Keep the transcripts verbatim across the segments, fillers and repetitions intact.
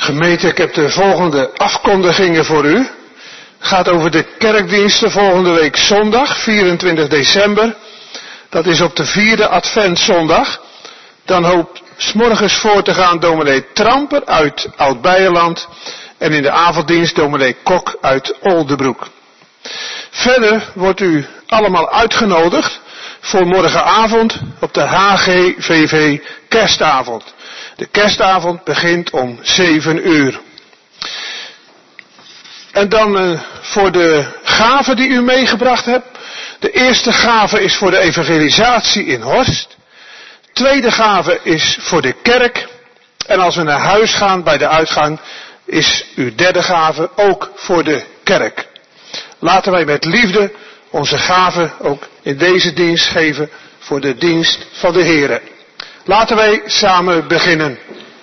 Gemeente, ik heb de volgende afkondigingen voor u. Het gaat over de kerkdiensten volgende week zondag, vierentwintig december. Dat is op de vierde adventszondag. Dan hoopt 's morgens voor te gaan dominee Tramper uit Oud-Beijerland. En in de avonddienst dominee Kok uit Oldebroek. Verder wordt u allemaal uitgenodigd voor morgenavond op de H G V V kerstavond. De kerstavond begint om zeven uur. En dan uh, voor de gave die u meegebracht hebt. De eerste gave is voor de evangelisatie in Horst. De tweede gave is voor de kerk. En als we naar huis gaan bij de uitgang is uw derde gave ook voor de kerk. Laten wij met liefde onze gave ook in deze dienst geven voor de dienst van de Here. Laten wij samen beginnen.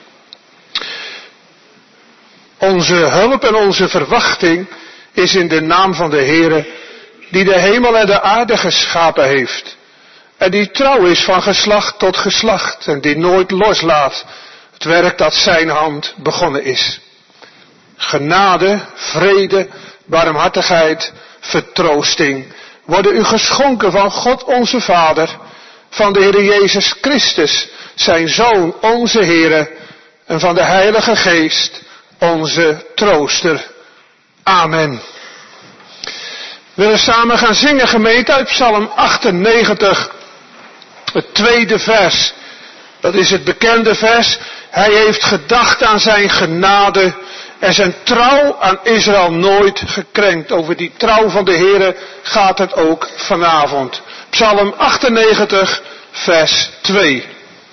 Onze hulp en onze verwachting is in de naam van de Heere, die de hemel en de aarde geschapen heeft. En die trouw is van geslacht tot geslacht en die nooit loslaat het werk dat zijn hand begonnen is. Genade, vrede, barmhartigheid, vertroosting worden u geschonken van God onze Vader, van de Heere Jezus Christus, zijn Zoon, onze Heere, en van de Heilige Geest, onze trooster. Amen. We willen samen gaan zingen, gemeente, uit Psalm achtennegentig, het tweede vers. Dat is het bekende vers. Hij heeft gedacht aan zijn genade en zijn trouw aan Israël nooit gekrenkt. Over die trouw van de Heere gaat het ook vanavond. Psalm achtennegentig, vers twee.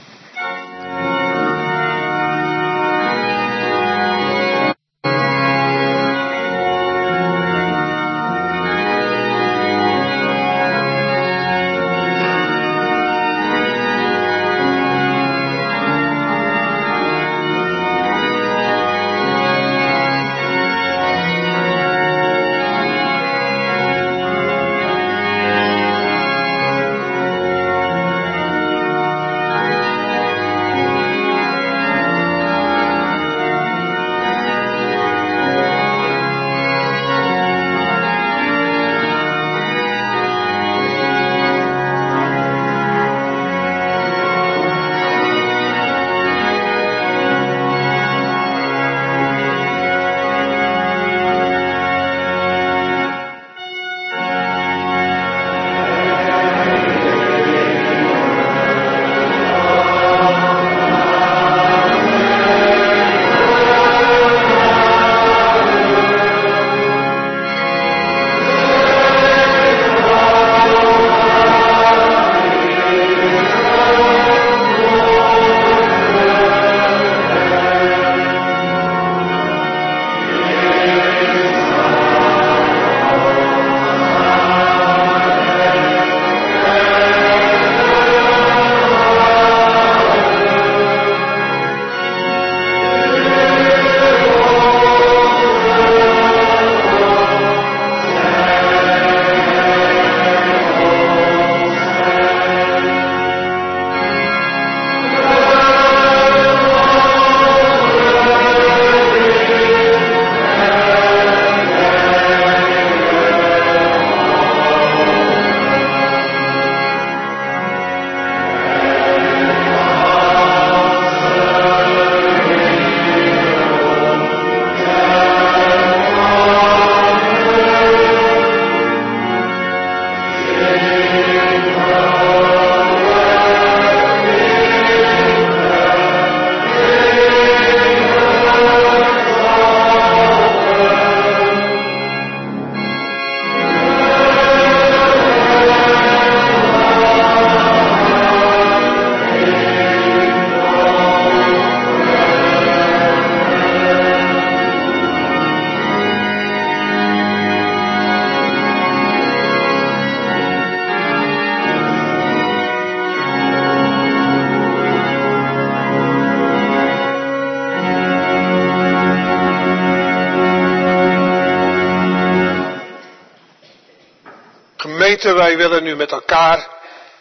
Gemeente, wij willen nu met elkaar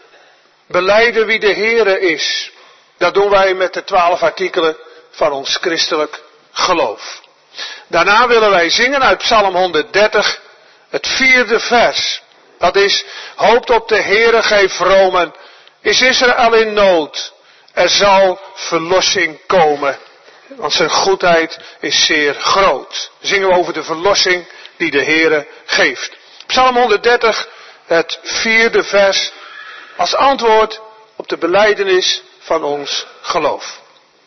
belijden wie de Heere is. Dat doen wij met de twaalf artikelen van ons christelijk geloof. Daarna willen wij zingen uit Psalm honderddertig, het vierde vers. Dat is, hoopt op de Heere, gij vromen, is Israël in nood. Er zal verlossing komen, want zijn goedheid is zeer groot. Zingen we over de verlossing die de Heere geeft. Psalm honderddertig, het vierde vers, als antwoord op de belijdenis van ons geloof.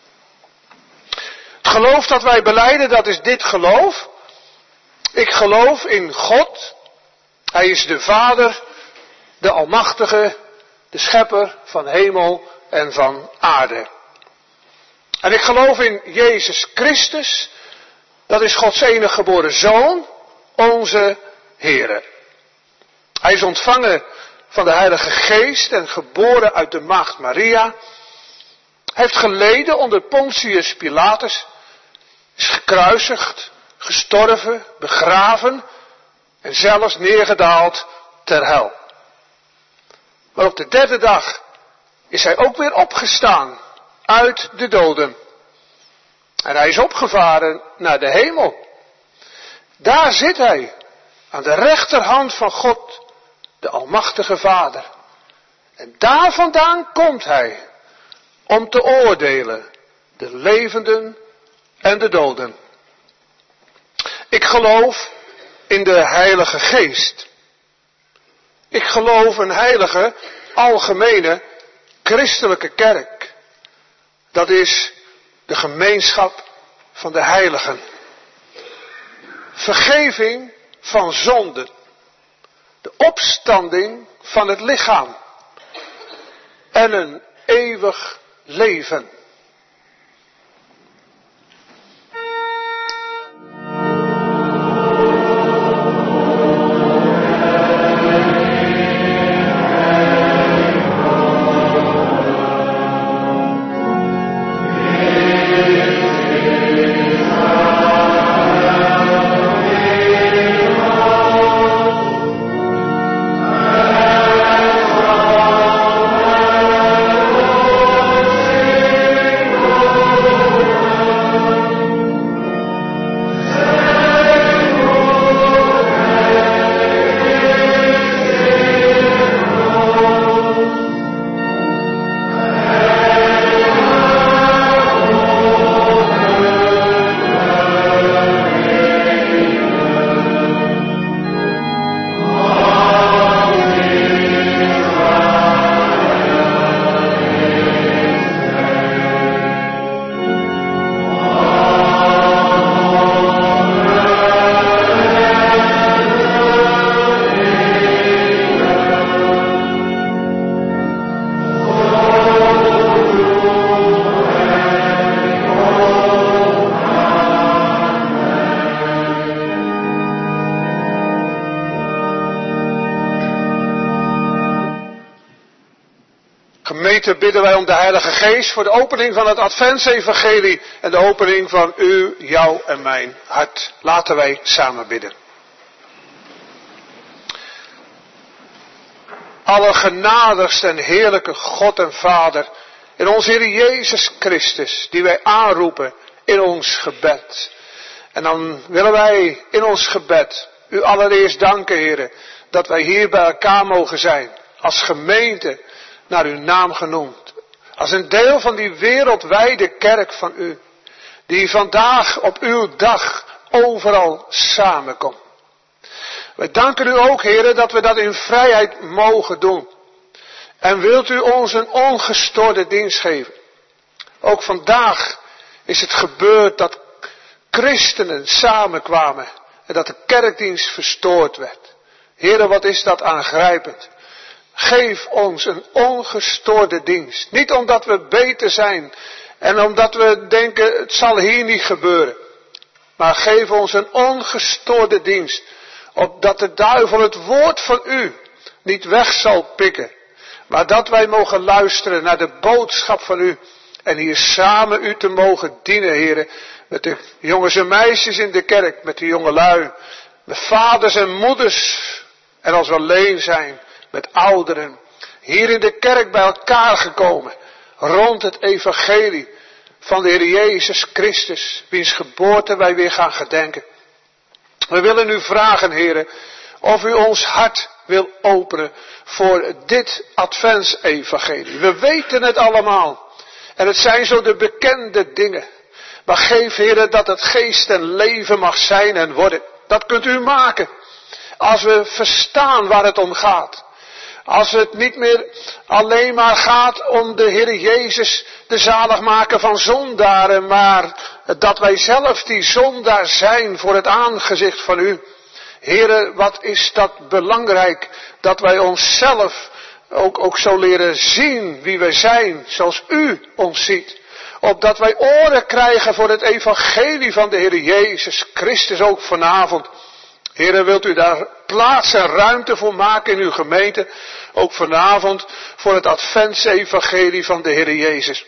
Het geloof dat wij belijden, dat is dit geloof. Ik geloof in God. Hij is de Vader, de Almachtige, de Schepper van hemel en van aarde. En ik geloof in Jezus Christus, dat is Gods enige geboren Zoon, onze Heere. Hij is ontvangen van de Heilige Geest en geboren uit de maagd Maria. Hij heeft geleden onder Pontius Pilatus, is gekruisigd, gestorven, begraven en zelfs neergedaald ter hel. Maar op de derde dag is hij ook weer opgestaan uit de doden. En hij is opgevaren naar de hemel. Daar zit hij, aan de rechterhand van God, de Almachtige Vader. En daar vandaan komt hij, om te oordelen, de levenden en de doden. Ik geloof in de Heilige Geest. Ik geloof een heilige, algemene, christelijke kerk. Dat is de gemeenschap van de heiligen. Vergeving van zonden. De opstanding van het lichaam. En een eeuwig leven. Gemeente, bidden wij om de Heilige Geest voor de opening van het Adventsevangelie en de opening van u, jou en mijn hart. Laten wij samen bidden. Allergenadigste en heerlijke God en Vader, in onze Heer Jezus Christus, die wij aanroepen in ons gebed. En dan willen wij in ons gebed u allereerst danken, Heer, dat wij hier bij elkaar mogen zijn, als gemeente, naar uw naam genoemd. Als een deel van die wereldwijde kerk van u. Die vandaag op uw dag overal samenkomt. We danken u ook, Heere, dat we dat in vrijheid mogen doen. En wilt u ons een ongestoorde dienst geven. Ook vandaag is het gebeurd dat christenen samenkwamen. En dat de kerkdienst verstoord werd. Heere, wat is dat aangrijpend. Geef ons een ongestoorde dienst. Niet omdat we beter zijn en omdat we denken het zal hier niet gebeuren. Maar geef ons een ongestoorde dienst. Opdat de duivel het woord van u niet weg zal pikken. Maar dat wij mogen luisteren naar de boodschap van u. En hier samen u te mogen dienen, heren. Met de jongens en meisjes in de kerk, met de jongelui. Met vaders en moeders. En als we alleen zijn, met ouderen. Hier in de kerk bij elkaar gekomen. Rond het evangelie. van de Heer Jezus Christus, wiens geboorte wij weer gaan gedenken. We willen u vragen, Heere, of u ons hart wil openen voor dit adventsevangelie. We weten het allemaal. En het zijn zo de bekende dingen. Maar geef, Heere, dat het geest en leven mag zijn en worden. Dat kunt u maken. Als we verstaan waar het om gaat. Als het niet meer alleen maar gaat om de Heer Jezus, de zaligmaker van zondaren, maar dat wij zelf die zondaar zijn voor het aangezicht van u. Heere, wat is dat belangrijk, dat wij onszelf ook, ook zo leren zien wie wij zijn, zoals u ons ziet. Opdat wij oren krijgen voor het evangelie van de Heer Jezus Christus ook vanavond. Heere, wilt u daar plaats en ruimte voor maken in uw gemeente, ook vanavond voor het adventsevangelie van de Heer Jezus.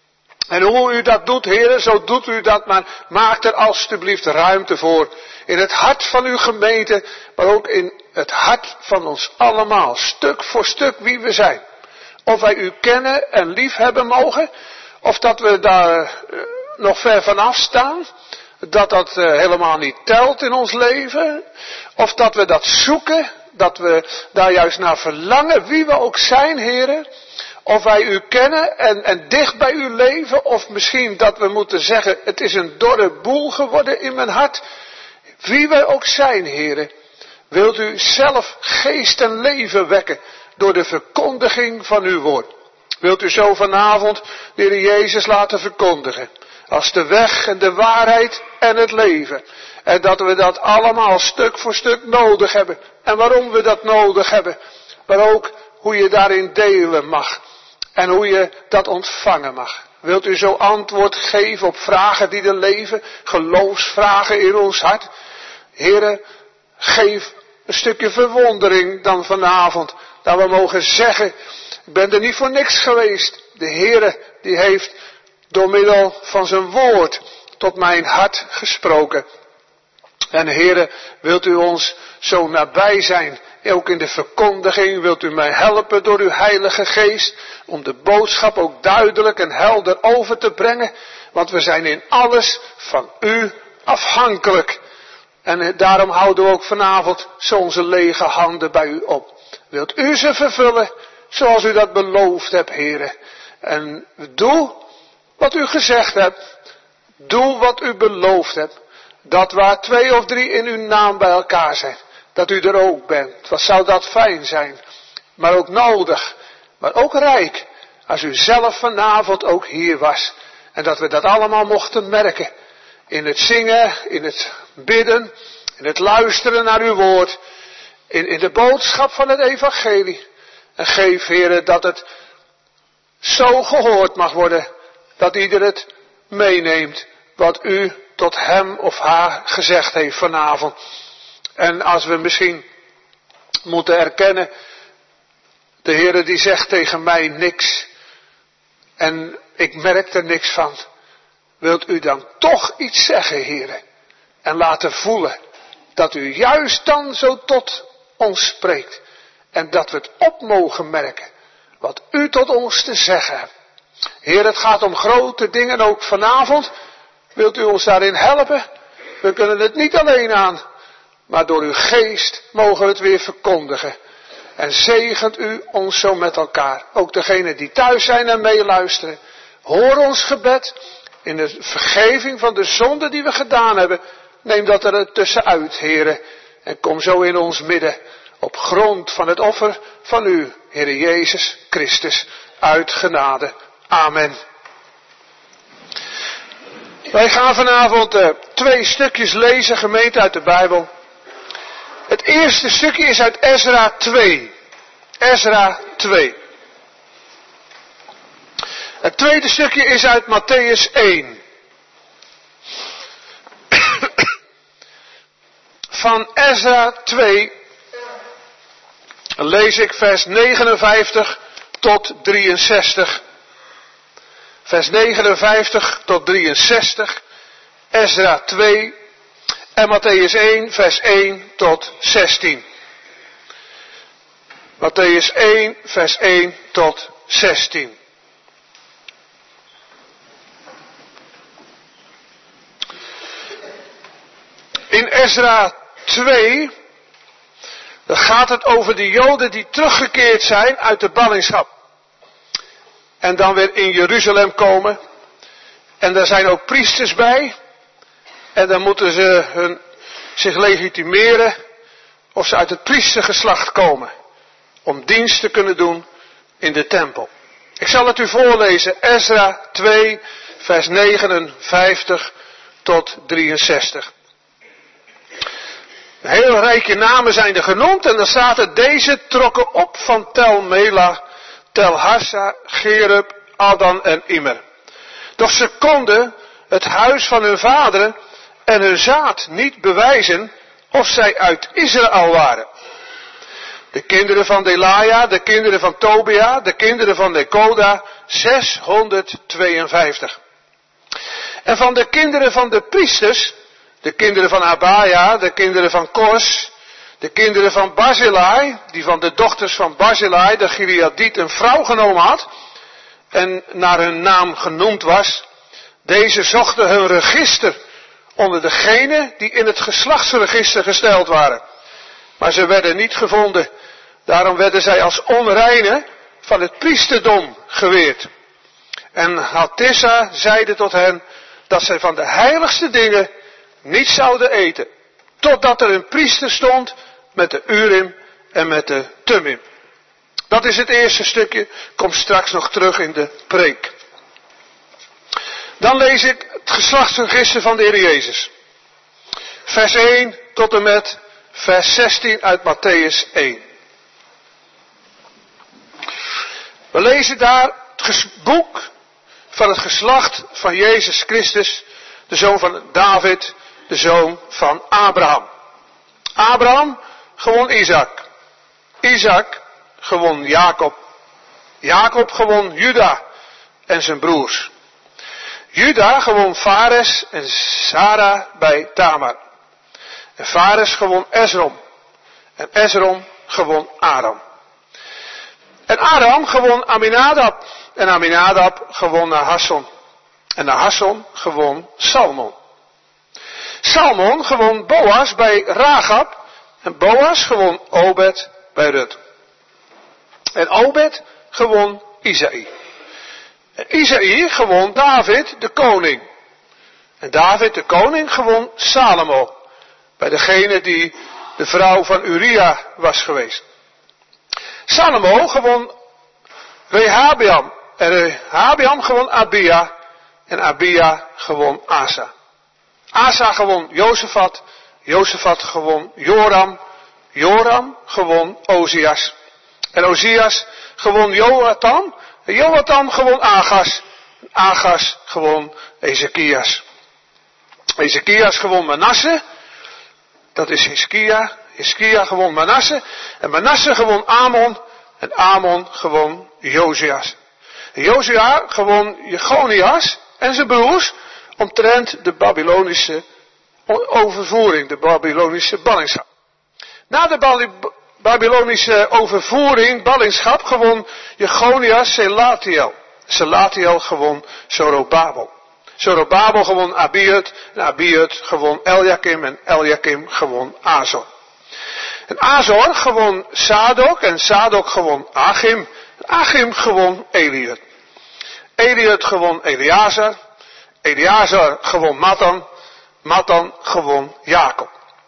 En hoe u dat doet, Heere, zo doet u dat, maar maak er alstublieft ruimte voor. In het hart van uw gemeente, maar ook in het hart van ons allemaal, stuk voor stuk wie we zijn. Of wij u kennen en lief hebben mogen, of dat we daar uh, nog ver vanaf staan, dat dat uh, helemaal niet telt in ons leven, of dat we dat zoeken, dat we daar juist naar verlangen, wie we ook zijn, Heere. Of wij u kennen en, en dicht bij u leven, of misschien dat we moeten zeggen, het is een dorre boel geworden in mijn hart. Wie wij ook zijn, Heere, wilt u zelf geest en leven wekken door de verkondiging van uw woord. Wilt u zo vanavond de Heer Jezus laten verkondigen, als de weg en de waarheid en het leven. En dat we dat allemaal stuk voor stuk nodig hebben. En waarom we dat nodig hebben, maar ook hoe je daarin delen mag. En hoe je dat ontvangen mag. Wilt u zo antwoord geven op vragen die er leven, geloofsvragen in ons hart? Heere, geef een stukje verwondering dan vanavond, dat we mogen zeggen, ik ben er niet voor niks geweest. De Heere, die heeft door middel van zijn woord tot mijn hart gesproken. En Heere, wilt u ons zo nabij zijn, ook in de verkondiging, wilt u mij helpen door uw Heilige Geest, om de boodschap ook duidelijk en helder over te brengen, want we zijn in alles van u afhankelijk. En daarom houden we ook vanavond zo onze lege handen bij u op. Wilt u ze vervullen, zoals u dat beloofd hebt, Heere. En doe wat u gezegd hebt, doe wat u beloofd hebt, dat waar twee of drie in uw naam bij elkaar zijn, dat u er ook bent. Wat zou dat fijn zijn, maar ook nodig, maar ook rijk, als u zelf vanavond ook hier was. En dat we dat allemaal mochten merken, in het zingen, in het bidden, in het luisteren naar uw woord, in, in de boodschap van het evangelie. En geef, Heere, dat het zo gehoord mag worden, dat ieder het meeneemt, wat u tot hem of haar gezegd heeft vanavond. En als we misschien moeten erkennen, de Heere die zegt tegen mij niks, en ik merk er niks van, wilt u dan toch iets zeggen, Heere, en laten voelen dat u juist dan zo tot ons spreekt, en dat we het op mogen merken, wat u tot ons te zeggen hebt. Heer, het gaat om grote dingen ook vanavond. Wilt u ons daarin helpen? We kunnen het niet alleen aan, maar door uw geest mogen we het weer verkondigen. En zegent u ons zo met elkaar. Ook degenen die thuis zijn en meeluisteren. Hoor ons gebed in de vergeving van de zonde die we gedaan hebben. Neem dat er tussenuit, Heere. En kom zo in ons midden op grond van het offer van u, Heere Jezus Christus, uit genade. Amen. Wij gaan vanavond uh, twee stukjes lezen, gemeente, uit de Bijbel. Het eerste stukje is uit Ezra twee. Ezra twee. Het tweede stukje is uit Mattheüs één. Van Ezra twee lees ik vers negenenvijftig tot drieënzestig. Vers negenenvijftig tot drieënzestig, Ezra twee en Mattheüs één, vers één tot zestien. Mattheüs één, vers één tot zestien. In Ezra twee, dan gaat het over de Joden die teruggekeerd zijn uit de ballingschap. En dan weer in Jeruzalem komen. En daar zijn ook priesters bij. En dan moeten ze hun, zich legitimeren of ze uit het priestergeslacht komen. Om dienst te kunnen doen in de tempel. Ik zal het u voorlezen. Ezra twee, vers negenenvijftig tot drieënzestig. Een heel rijke namen zijn er genoemd. En dan staat er: deze trokken op van Tel Mela, Tel Harsa, Gerub, Adan en Immer. Doch ze konden het huis van hun vaderen en hun zaad niet bewijzen of zij uit Israël waren. De kinderen van Delaja, de kinderen van Tobia, de kinderen van Nekoda, zeshonderdtweeënvijftig. En van de kinderen van de priesters, de kinderen van Abaja, de kinderen van Kos, de kinderen van Barzillai, die van de dochters van Barzillai, de Gileadiet, een vrouw genomen had en naar hun naam genoemd was. Deze zochten hun register onder degenen die in het geslachtsregister gesteld waren. Maar ze werden niet gevonden. Daarom werden zij als onreine van het priesterdom geweerd. En Hatissa zeide tot hen dat zij van de heiligste dingen niet zouden eten. Totdat er een priester stond met de Urim en met de Thummim. Dat is het eerste stukje. Kom straks nog terug in de preek. Dan lees ik het geslachtsregister van de Heer Jezus. Vers één tot en met vers zestien uit Mattheüs één. We lezen daar het boek van het geslacht van Jezus Christus, de zoon van David, de zoon van Abraham. Abraham gewon Isaac. Isaac gewon Jacob. Jacob gewon Juda en zijn broers. Juda gewon Fares en Zara bij Tamar. En Fares gewon Esrom. En Esrom gewon Aram. En Aram gewon Aminadab. En Aminadab gewon Nahasson. En Nahasson gewon Salmon. Salmon gewon Boas bij Ragab. En Boas gewon Obed bij Rut. En Obed gewon Isaï. En Isaï gewon David de koning. En David de koning gewon Salomo. Bij degene die de vrouw van Uria was geweest. Salomo gewon Rehabeam. En Rehabeam gewon Abia. En Abia gewon Asa. Asa gewon Jozefat. Jozefat gewon Joram. Joram gewon Ozias. En Ozias gewon Joatam. En Joatam gewon Agas. En Agas gewon Ezekias. Ezekias gewon Manasse. Dat is Hiskia. Hiskia gewon Manasse. En Manasse gewon Amon. En Amon gewon Josias. En Josia gewon Jechonias en zijn broers omtrent de Babylonische overvoering. De Babylonische ballingschap. Na de Babylonische overvoering, ballingschap, gewon Jechonias Selatiel. Selatiel gewon Zorobabel. Zorobabel gewon Abiud. En Abiud gewon Eliakim. En Eliakim gewon Azor. En Azor gewon Sadok. En Sadok gewon Achim. En Achim gewon Eliud. Eliud gewon Eleazar. Eleazar gewon Matan. Matan gewon Jacob.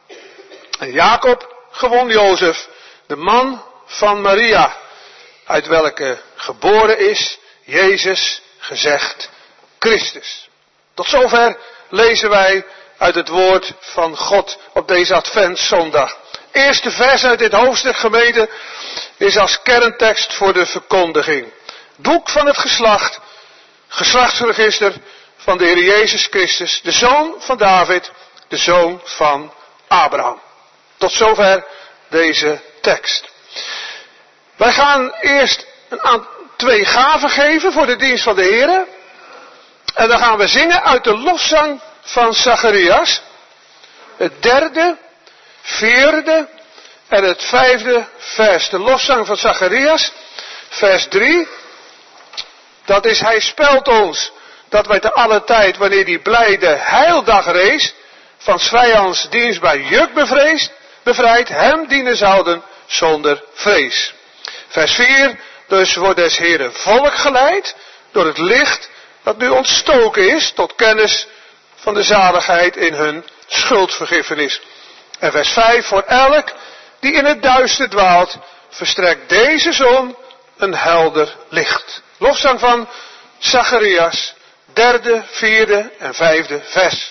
En Jacob gewon Jozef, de man van Maria, uit welke geboren is Jezus, gezegd Christus. Tot zover lezen wij uit het woord van God op deze Adventszondag. Eerste vers uit dit hoofdstuk, gemeente, is als kerntekst voor de verkondiging. Boek van het geslacht, geslachtsregister van de Heer Jezus Christus, de zoon van David, de zoon van Abraham. Tot zover deze tekst. Wij gaan eerst een aan twee gaven geven voor de dienst van de Heer. En dan gaan we zingen uit de lofzang van Zacharias. Het derde, vierde en het vijfde vers. De lofzang van Zacharias, vers drie. Dat is, hij spelt ons dat wij te alle tijd, wanneer die blijde heildag rees, van 's vijands dienstbaar juk bevreesd, bevrijd, hem dienen zouden zonder vrees. Vers vier, dus wordt des Heren volk geleid door het licht dat nu ontstoken is tot kennis van de zaligheid in hun schuldvergiffenis. En vers vijf, voor elk die in het duister dwaalt, verstrekt deze zon een helder licht. Lofzang van Zacharias, derde, vierde en vijfde vers.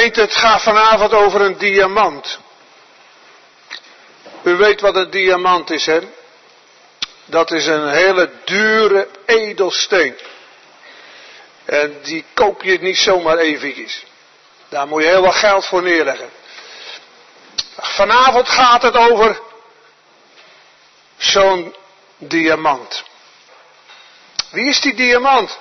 Gemeente, het gaat vanavond over een diamant. U weet wat een diamant is, hè? Dat is een hele dure edelsteen. En die koop je niet zomaar eventjes. Daar moet je heel wat geld voor neerleggen. Vanavond gaat het over zo'n diamant. Wie is die diamant?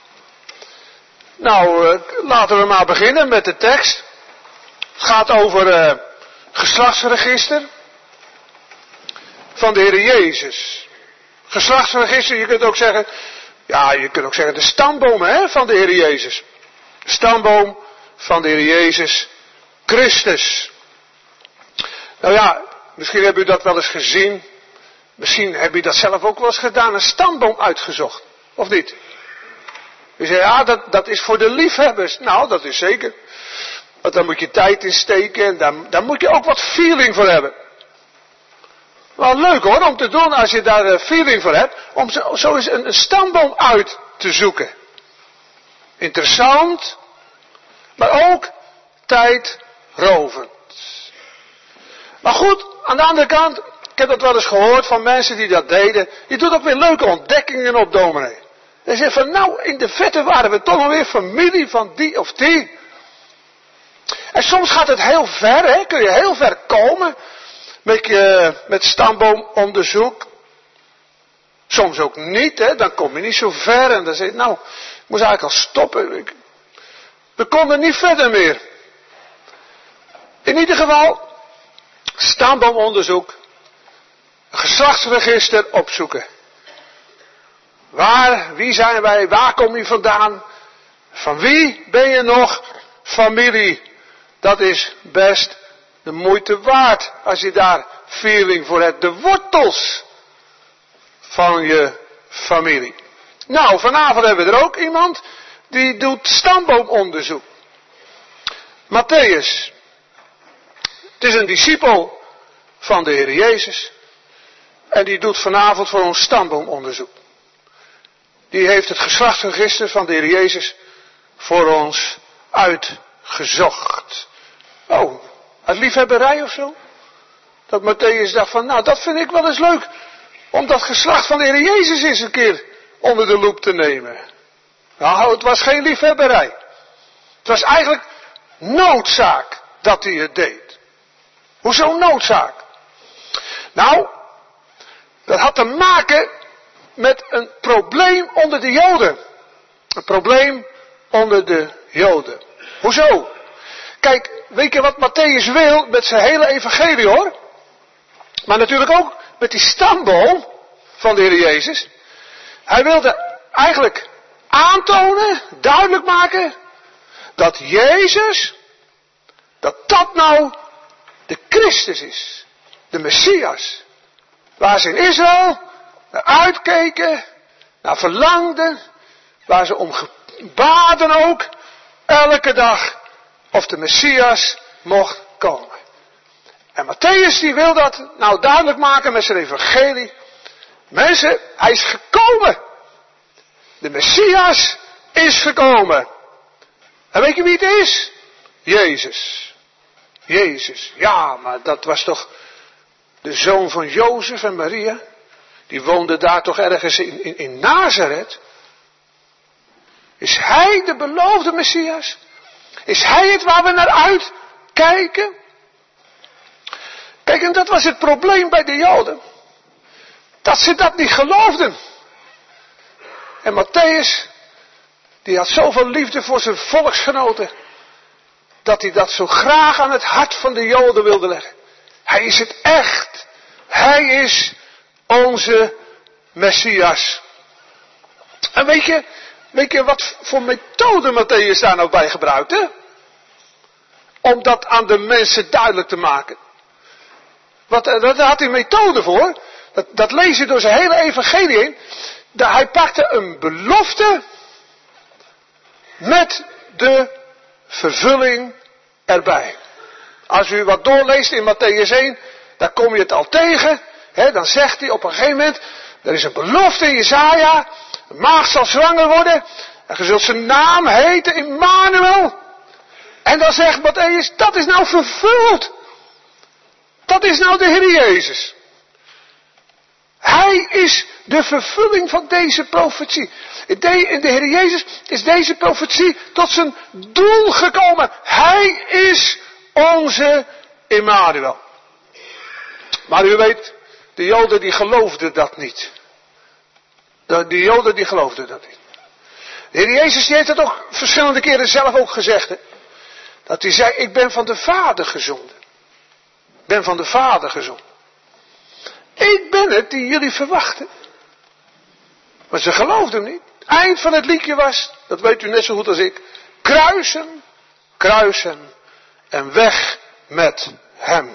Nou, uh, laten we maar beginnen met de tekst. Het gaat over uh, geslachtsregister van de Heer Jezus. Geslachtsregister, je kunt ook zeggen, ja, je kunt ook zeggen de stamboom hè, van de Heer Jezus. De stamboom van de Heer Jezus Christus. Nou ja, misschien hebben u dat wel eens gezien. Misschien heb je dat zelf ook wel eens gedaan, een stamboom uitgezocht. Of niet? Je zegt, ja, dat, dat is voor de liefhebbers. Nou, dat is zeker. Want daar moet je tijd in steken en daar, daar moet je ook wat feeling voor hebben. Wel leuk hoor, om te doen als je daar feeling voor hebt, om zo, zo eens een, een stamboom uit te zoeken. Interessant, maar ook tijdrovend. Maar goed, aan de andere kant, ik heb dat wel eens gehoord van mensen die dat deden, je doet ook weer leuke ontdekkingen op dominee. En zegt van, nou, in de vette waren we toch nog weer familie van die of die. En soms gaat het heel ver, hè, kun je heel ver komen met, je, met stamboomonderzoek. Soms ook niet, hè, dan kom je niet zo ver en dan zeg je, nou, ik moest eigenlijk al stoppen. Ik, we konden niet verder meer. In ieder geval, stamboomonderzoek, geslachtsregister opzoeken. Waar, wie zijn wij, waar kom je vandaan? Van wie ben je nog familie? Dat is best de moeite waard als je daar feeling voor hebt. De wortels van je familie. Nou, vanavond hebben we er ook iemand die doet stamboomonderzoek. Matthäus. Het is een discipel van de Heer Jezus. En die doet vanavond voor ons stamboomonderzoek. Die heeft het geslachtsregister van de Heer Jezus voor ons uitgezocht. Oh, uit liefhebberij of zo? Dat Matthäus dacht van, nou dat vind ik wel eens leuk. Om dat geslacht van de Heer Jezus eens een keer onder de loep te nemen. Nou, het was geen liefhebberij. Het was eigenlijk noodzaak dat hij het deed. Hoezo noodzaak? Nou, dat had te maken met een probleem onder de Joden. Een probleem onder de Joden. Hoezo? Kijk, weet je wat Matthäus wil met zijn hele evangelie hoor? Maar natuurlijk ook met die stamboom van de Heer Jezus. Hij wilde eigenlijk aantonen, duidelijk maken, dat Jezus, dat dat nou de Christus is. De Messias. Waar ze in Israël naar uitkeken, naar verlangden, waar ze om gebaden ook, elke dag, of de Messias mocht komen. En Matthäus die wil dat nou duidelijk maken met zijn evangelie. Mensen, hij is gekomen. De Messias is gekomen. En weet je wie het is? Jezus. Jezus. Ja, maar dat was toch de zoon van Jozef en Maria. Die woonde daar toch ergens in, in, in Nazareth. Is hij de beloofde Messias? Is hij het waar we naar uitkijken? Kijk, en dat was het probleem bij de Joden. Dat ze dat niet geloofden. En Matthäus, die had zoveel liefde voor zijn volksgenoten, dat hij dat zo graag aan het hart van de Joden wilde leggen. Hij is het echt. Hij is onze Messias. En weet je, weet je wat voor methode Matthäus daar nou bij gebruikte? Om dat aan de mensen duidelijk te maken. Wat, daar had hij methode voor. Dat, dat lees je door zijn hele evangelie heen. Dat hij pakte een belofte met de vervulling erbij. Als u wat doorleest in Matthäus één, dan kom je het al tegen. Hè, dan zegt hij op een gegeven moment, er is een belofte in Jesaja. Een maagd zal zwanger worden. En je zult zijn naam heten Immanuel. En dan zegt Mattheüs, dat is nou vervuld. Dat is nou de Heer Jezus. Hij is de vervulling van deze profetie. In de, in de Heer Jezus is deze profetie tot zijn doel gekomen. Hij is onze Immanuel. Maar u weet, de Joden die geloofden dat niet. De, de Joden die geloofden dat niet. De Heer Jezus die heeft het ook verschillende keren zelf ook gezegd. Hè? Dat hij zei, ik ben van de Vader gezonden. Ik ben van de Vader gezonden. Ik ben het die jullie verwachten. Maar ze geloofden hem niet. Het eind van het liedje was, dat weet u net zo goed als ik. Kruisen, kruisen en weg met hem.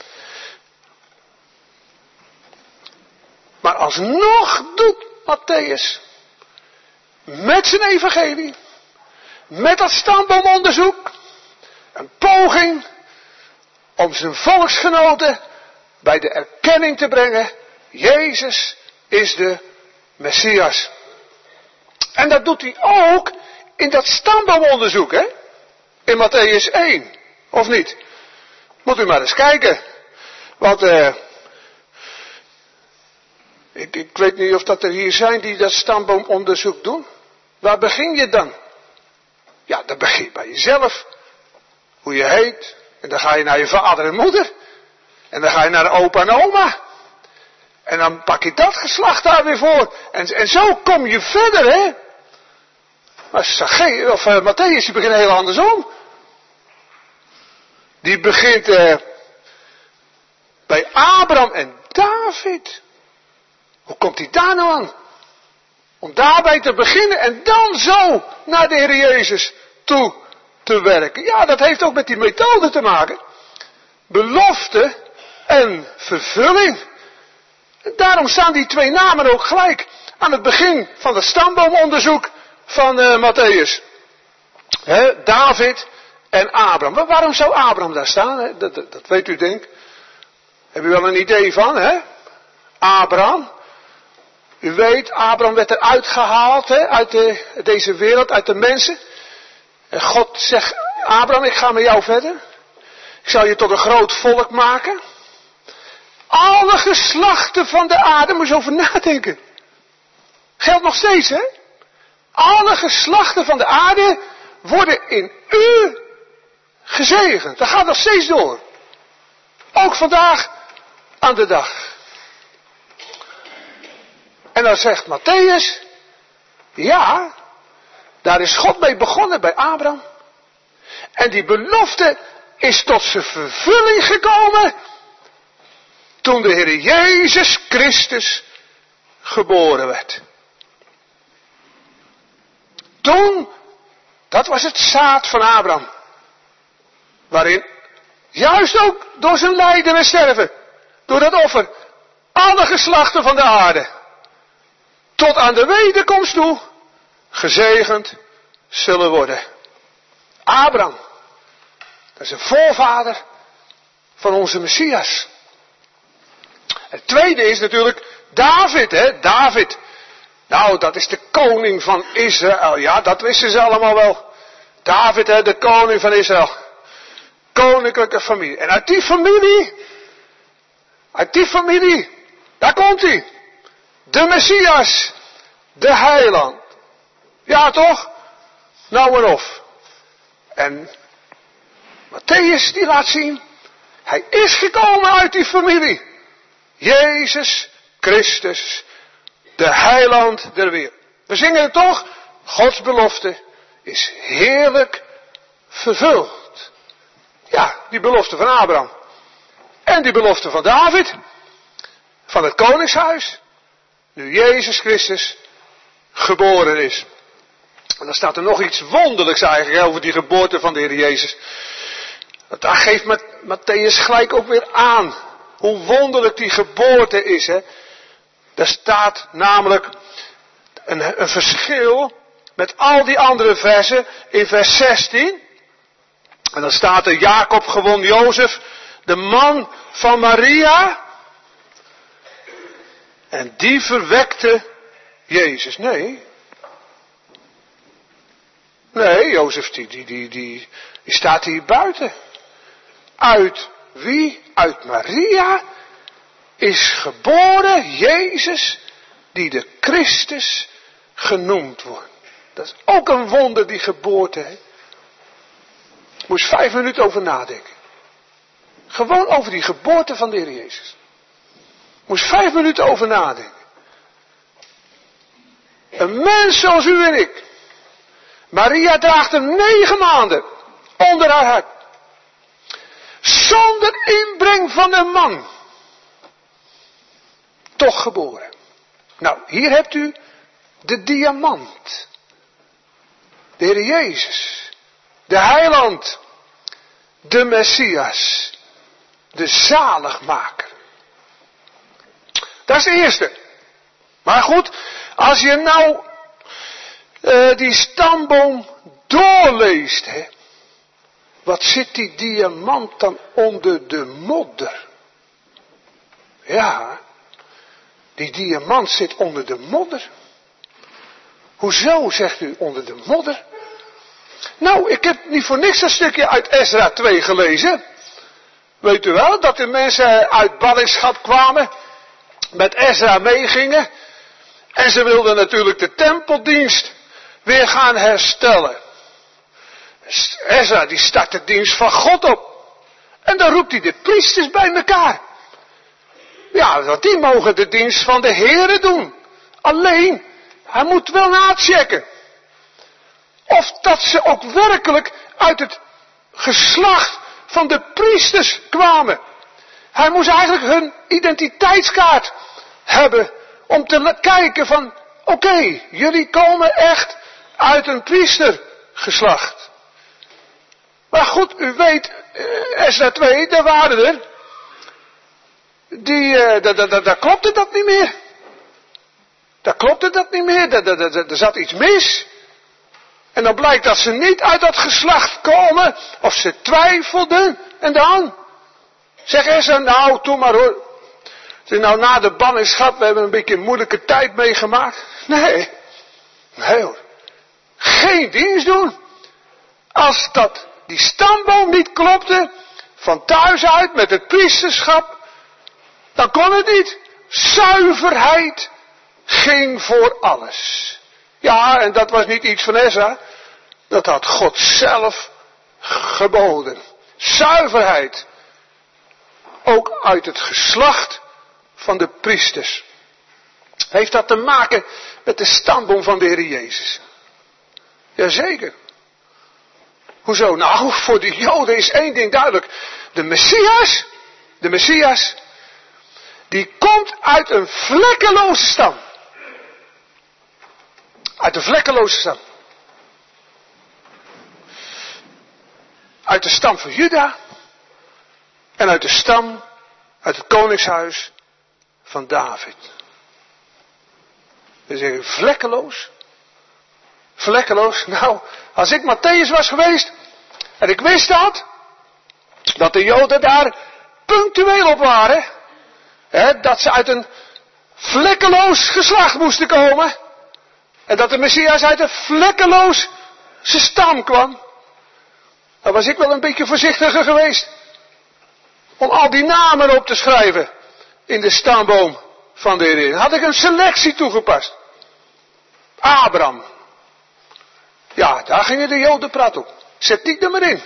Maar alsnog doet Mattheüs met zijn evangelie, met dat stamboomonderzoek, een poging om zijn volksgenoten bij de erkenning te brengen, Jezus is de Messias. En dat doet hij ook in dat stamboomonderzoek, hè? In Mattheüs één, of niet? Moet u maar eens kijken. Want, eh, ik, ik weet niet of dat er hier zijn die dat stamboomonderzoek doen. Waar begin je dan? Ja, dan begin je bij jezelf. Hoe je heet. En dan ga je naar je vader en moeder. En dan ga je naar de opa en oma. En dan pak je dat geslacht daar weer voor. En, en zo kom je verder, hè. Maar Zacchaeus, of uh, Mattheüs, die begint heel andersom. Die begint uh, bij Abraham en David. Hoe komt hij daar nou aan? Om daarbij te beginnen en dan zo naar de Heer Jezus toe te werken. Ja, dat heeft ook met die methode te maken. Belofte en vervulling. En daarom staan die twee namen ook gelijk aan het begin van het stamboomonderzoek van uh, Mattheüs. He, David en Abraham. Maar waarom zou Abraham daar staan? He? Dat, dat, dat weet u denk ik. Heb u wel een idee van, hè? Abraham. U weet, Abraham werd eruit gehaald, hè, uit de, deze wereld, uit de mensen. En God zegt, Abraham, ik ga met jou verder. Ik zal je tot een groot volk maken. Alle geslachten van de aarde, moet je over nadenken. Geldt nog steeds, hè? Alle geslachten van de aarde worden in u gezegend. Dat gaat nog steeds door. Ook vandaag aan de dag. En dan zegt Mattheüs, ja, daar is God mee begonnen bij Abraham. En die belofte is tot zijn vervulling gekomen toen de Heer Jezus Christus geboren werd. Toen, dat was het zaad van Abraham. Waarin, juist ook door zijn lijden en sterven, door dat offer, alle geslachten van de aarde, tot aan de wederkomst toe, gezegend zullen worden. Abraham, dat is een voorvader van onze Messias. Het tweede is natuurlijk David, hè, David. Nou, dat is de koning van Israël. Ja, dat wisten ze allemaal wel. David, hè, de koning van Israël. Koninklijke familie. En uit die familie, uit die familie, daar komt hij. De Messias, de heiland. Ja, toch? Nou en of. En Mattheüs die laat zien, hij is gekomen uit die familie. Jezus Christus, de heiland der wereld. We zingen het toch? Gods belofte is heerlijk vervuld. Ja, die belofte van Abraham. En die belofte van David. Van het koningshuis. Nu Jezus Christus geboren is. En dan staat er nog iets wonderlijks eigenlijk over die geboorte van de Heer Jezus. Daar geeft Mattheüs gelijk ook weer aan. Hoe wonderlijk die geboorte is. Hè? Daar staat namelijk een, een verschil met al die andere versen in vers zestien. En dan staat er Jacob gewon Jozef, de man van Maria. En die verwekte Jezus. Nee. Nee, Jozef die, die, die, die, Die staat hier buiten. Uit wie? Uit Maria is geboren Jezus, die de Christus genoemd wordt. Dat is ook een wonder, die geboorte. Hè? Ik moest vijf minuten over nadenken. Gewoon over die geboorte van de Heer Jezus. Ik moest vijf minuten over nadenken. Een mens zoals u en ik. Maria draagt hem negen maanden onder haar hart. Zonder inbreng van een man. Toch geboren. Nou, hier hebt u de diamant. De Heer Jezus. De heiland. De Messias. De zaligmaker. Dat is de eerste. Maar goed, als je nou uh, die stamboom doorleest, hè, wat zit die diamant dan onder de modder? Ja, die diamant zit onder de modder. Hoezo, zegt u, onder de modder? Nou, ik heb niet voor niks een stukje uit Ezra twee gelezen. Weet u wel, dat de mensen uit ballingschap kwamen, met Ezra meegingen. En ze wilden natuurlijk de tempeldienst weer gaan herstellen. Ezra die start de dienst van God op. En dan roept hij de priesters bij elkaar. Ja, want die mogen de dienst van de Heere doen. Alleen, hij moet wel nachecken. Of dat ze ook werkelijk uit het geslacht van de priesters kwamen. Hij moest eigenlijk hun identiteitskaart hebben. Om te kijken van, oké, okay, jullie komen echt uit een priestergeslacht. Maar goed, u weet, Ezra twee, daar waren er. Die, uh, daar, daar, daar klopte dat niet meer. Daar klopte dat niet meer, daar, daar, daar, daar zat iets mis. En dan blijkt dat ze niet uit dat geslacht komen, of ze twijfelden, en dan? Zeg Ezra, nou, doe maar hoor. Het is nou na de ballingschap, we hebben een beetje een moeilijke tijd meegemaakt. Nee, nee hoor. Geen dienst doen. Als dat, die stamboom niet klopte, van thuis uit met het priesterschap, dan kon het niet. Zuiverheid ging voor alles. Ja, en dat was niet iets van Ezra. Dat had God zelf geboden. Zuiverheid. Ook uit het geslacht van de priesters. Heeft dat te maken met de stamboom van de Heer Jezus? Jazeker. Hoezo? Nou, voor de Joden is één ding duidelijk. De Messias, de Messias, die komt uit een vlekkeloze stam. Uit een vlekkeloze stam. Uit de stam van Juda. En uit de stam, uit het koningshuis van David. We zeggen vlekkeloos. Vlekkeloos. Nou, als ik Matthäus was geweest. En ik wist dat. Dat de Joden daar punctueel op waren. Hè, dat ze uit een vlekkeloos geslacht moesten komen. En dat de Messias uit een vlekkeloos stam kwam. Dan was ik wel een beetje voorzichtiger geweest. Om al die namen op te schrijven. In de stamboom van de Heer. Had ik een selectie toegepast. Abraham. Ja, daar gingen de Joden praten op. Zet die er maar in.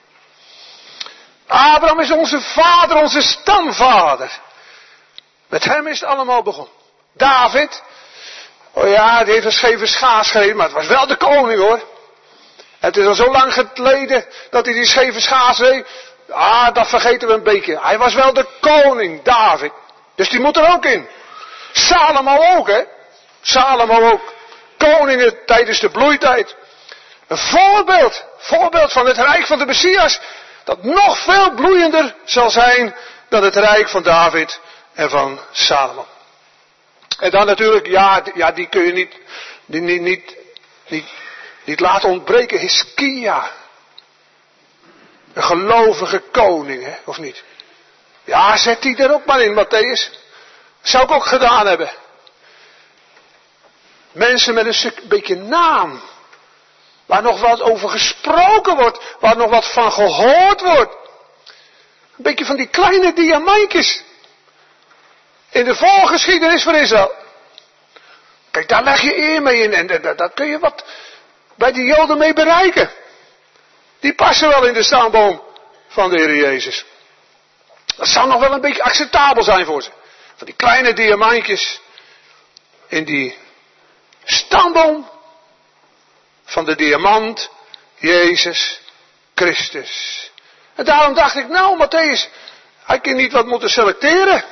Abraham is onze vader, onze stamvader. Met hem is het allemaal begonnen. David. Oh ja, die heeft een scheve schaar geschreven, maar het was wel de koning hoor. Het is al zo lang geleden dat hij die scheve schaar schreef. Ah, dat vergeten we een beetje. Hij was wel de koning, David. Dus die moet er ook in. Salomo ook, hè. Salomo ook. Koningen tijdens de bloeitijd. Een voorbeeld. Voorbeeld van het rijk van de Messias. Dat nog veel bloeiender zal zijn dan het rijk van David en van Salomo. En dan natuurlijk, ja, ja die kun je niet, die, niet, niet, niet, niet laten ontbreken. Hiskia. Een gelovige koning, hè, of niet? Ja, zet die er ook maar in, Matthäus. Zou ik ook gedaan hebben. Mensen met een stuk, beetje naam. Waar nog wat over gesproken wordt. Waar nog wat van gehoord wordt. Een beetje van die kleine diamantjes. In de voorgeschiedenis van Israël. Kijk, daar leg je eer mee in. En daar kun je wat bij die Joden mee bereiken. Die passen wel in de stamboom van de Heer Jezus. Dat zou nog wel een beetje acceptabel zijn voor ze. Van die kleine diamantjes. In die stamboom van de diamant Jezus Christus. En daarom dacht ik, nou Matthäus, hij kan niet wat moeten selecteren.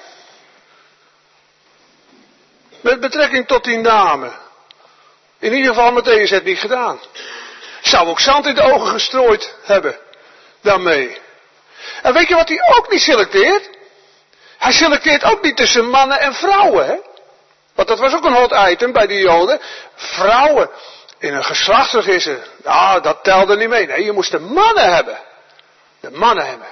Met betrekking tot die namen. In ieder geval Matthäus heeft het niet gedaan. Zou ook zand in de ogen gestrooid hebben. Daarmee. En weet je wat hij ook niet selecteert? Hij selecteert ook niet tussen mannen en vrouwen. Hè? Want dat was ook een hot item bij die Joden. Vrouwen in een geslachtsregister. Nou, dat telde niet mee. Nee, je moest de mannen hebben. De mannen hebben.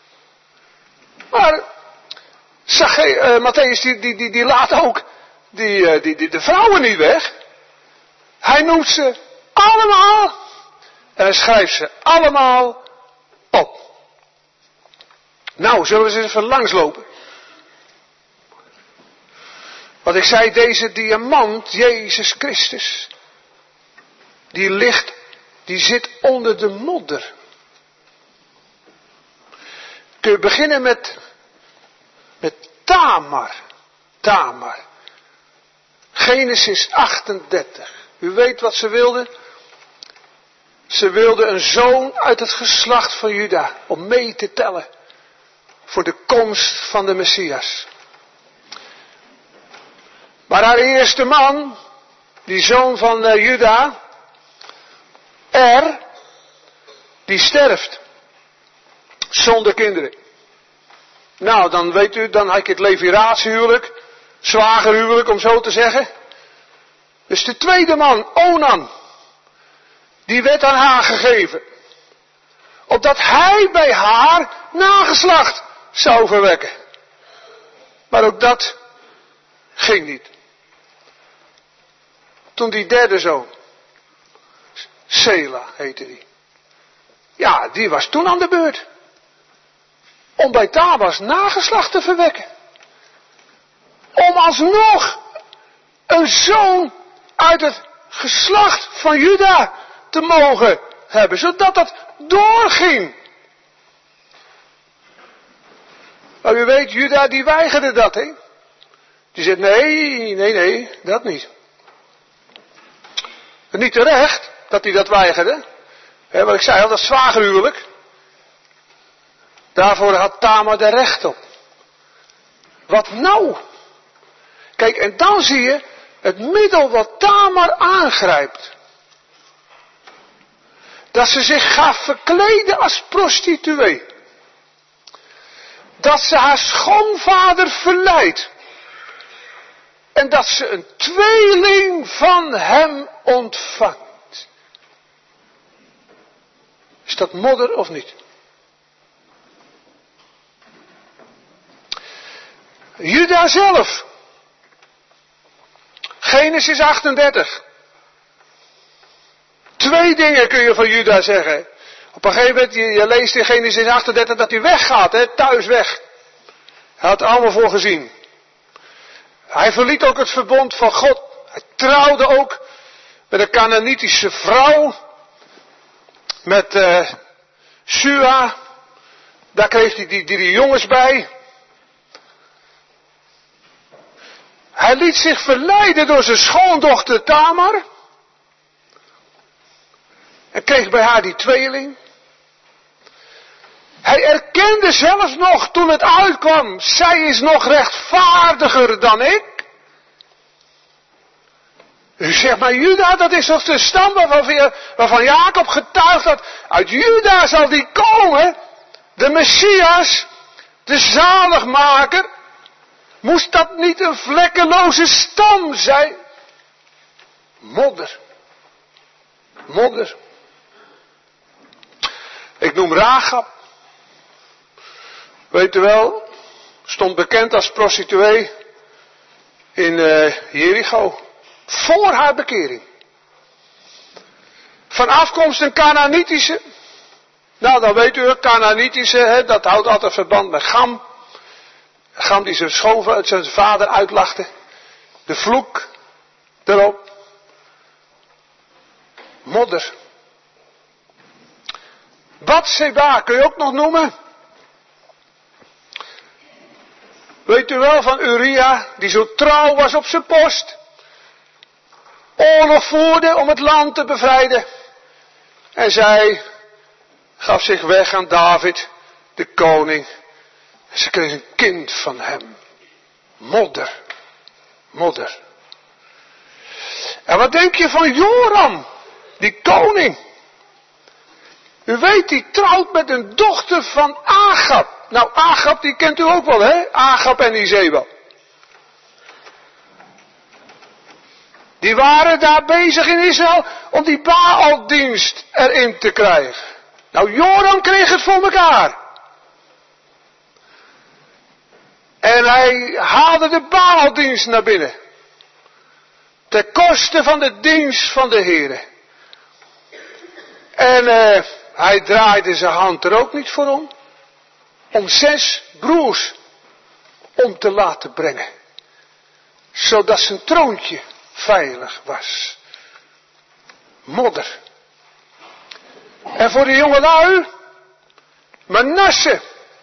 Maar zag je, uh, Matthäus die, die, die, die laat ook die, uh, die, die, de vrouwen niet weg. Hij noemt ze allemaal. En hij schrijft ze allemaal op. Nou, zullen we eens even langslopen. Want ik zei, deze diamant, Jezus Christus, die ligt, die zit onder de modder. Kun je beginnen met, met Tamar. Tamar. Genesis achtendertig. U weet wat ze wilde? Ze wilde een zoon uit het geslacht van Juda, om mee te tellen voor de komst van de Messias. Maar haar eerste man, die zoon van uh, Juda, Er, die sterft. Zonder kinderen. Nou, dan weet u, dan had ik het leviratiehuwelijk, zwagerhuwelijk om zo te zeggen. Dus de tweede man, Onan, die werd aan haar gegeven. Opdat hij bij haar nageslacht zou verwekken. Maar ook dat ging niet. Toen die derde zoon, Sela heette die. Ja, die was toen aan de beurt. Om bij Tabas nageslacht te verwekken. Om alsnog een zoon uit het geslacht van Juda te mogen hebben. Zodat dat doorging. Maar u weet, Juda die weigerde dat, hè. Die zegt, nee, nee, nee, dat niet. En niet terecht dat hij dat weigerde. He, wat ik zei al, dat zwagerhuwelijk. Daarvoor had Tamar er recht op. Wat nou? Kijk, en dan zie je het middel wat Tamar aangrijpt. Dat ze zich gaat verkleden als prostituee. Dat ze haar schoonvader verleidt. En dat ze een tweeling van hem ontvangt. Is dat modder of niet? Juda zelf. Genesis achtendertig. Twee dingen kun je van Juda zeggen. Op een gegeven moment, je, je leest in Genesis achtendertig dat hij weggaat, hè, thuis weg. Hij had er allemaal voor gezien. Hij verliet ook het verbond van God. Hij trouwde ook met een Kanaanitische vrouw. Met uh, Sua. Daar kreeg hij die, die, die jongens bij. Hij liet zich verleiden door zijn schoondochter Tamar. En kreeg bij haar die tweeling. Hij erkende zelfs nog toen het uitkwam. Zij is nog rechtvaardiger dan ik. U zegt maar Juda, dat is toch de stam waarvan, waarvan Jacob getuigd had. Uit Juda zal die komen. De Messias. De zaligmaker. Moest dat niet een vlekkeloze stam zijn? Modder. Modder. Ik noem Rahab. Weet u wel, stond bekend als prostituee in uh, Jericho. Voor haar bekering. van afkomst een Kanaanitische. Nou, dan weet u, Kanaanitische, hè, dat houdt altijd verband met Gam. Gam die zijn schoven uit zijn vader uitlachte. De vloek erop. Modder. Batseba kun je ook nog noemen. Weet u wel van Uria, die zo trouw was op zijn post. Oorlog voerde om het land te bevrijden. En zij gaf zich weg aan David, de koning. En ze kreeg een kind van hem. Modder. Modder. En wat denk je van Joram, die koning? U weet, die trouwt met een dochter van Agab. Nou, Agab, die kent u ook wel, hè? Agab en Izebel. Die waren daar bezig in Israël om die Baaldienst erin te krijgen. Nou, Joram kreeg het voor elkaar. En hij haalde de Baaldienst naar binnen. Ten koste van de dienst van de Heere. En uh, hij draaide zijn hand er ook niet voor om. Om zes broers om te laten brengen. Zodat zijn troontje veilig was. Modder. En voor de jongelui, Manasse.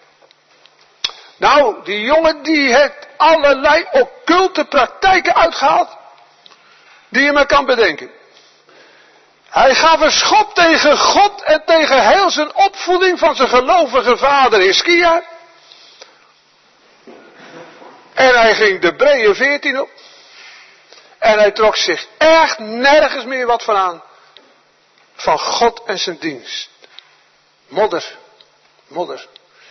Nou, die jongen die heeft allerlei occulte praktijken uitgehaald. Die je maar kan bedenken. Hij gaf een schop tegen God en tegen heel zijn opvoeding van zijn gelovige vader Hiskia. En hij ging de brede veertien op. En hij trok zich echt nergens meer wat van aan. Van God en zijn dienst. Modder. Modder.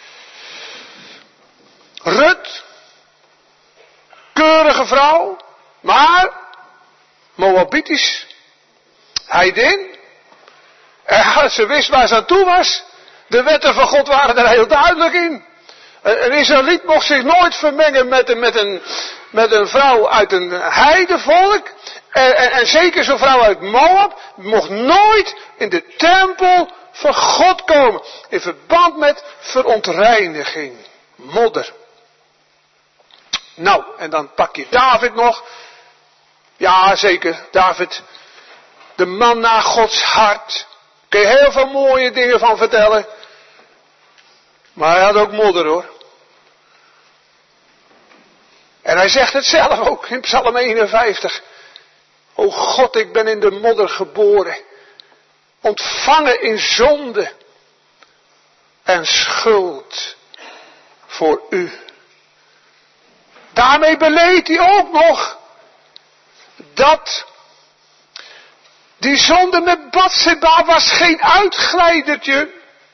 Rut. Keurige vrouw. Maar Moabitisch. Heidin. En ze wist waar ze aan toe was. De wetten van God waren er heel duidelijk in. Een Israëliet mocht zich nooit vermengen met een, met een, met een vrouw uit een heidevolk. En, en, en zeker zo'n vrouw uit Moab mocht nooit in de tempel van God komen. In verband met verontreiniging. Modder. Nou, en dan pak je David nog. Ja, zeker, David. De man naar Gods hart. Kun je heel veel mooie dingen van vertellen. Maar hij had ook modder, hoor. En hij zegt het zelf ook in Psalm eenenvijftig. O God, ik ben in de modder geboren. Ontvangen in zonde. En schuld voor u. Daarmee beleed hij ook nog dat die zonde met Batseba was geen uitglijdertje.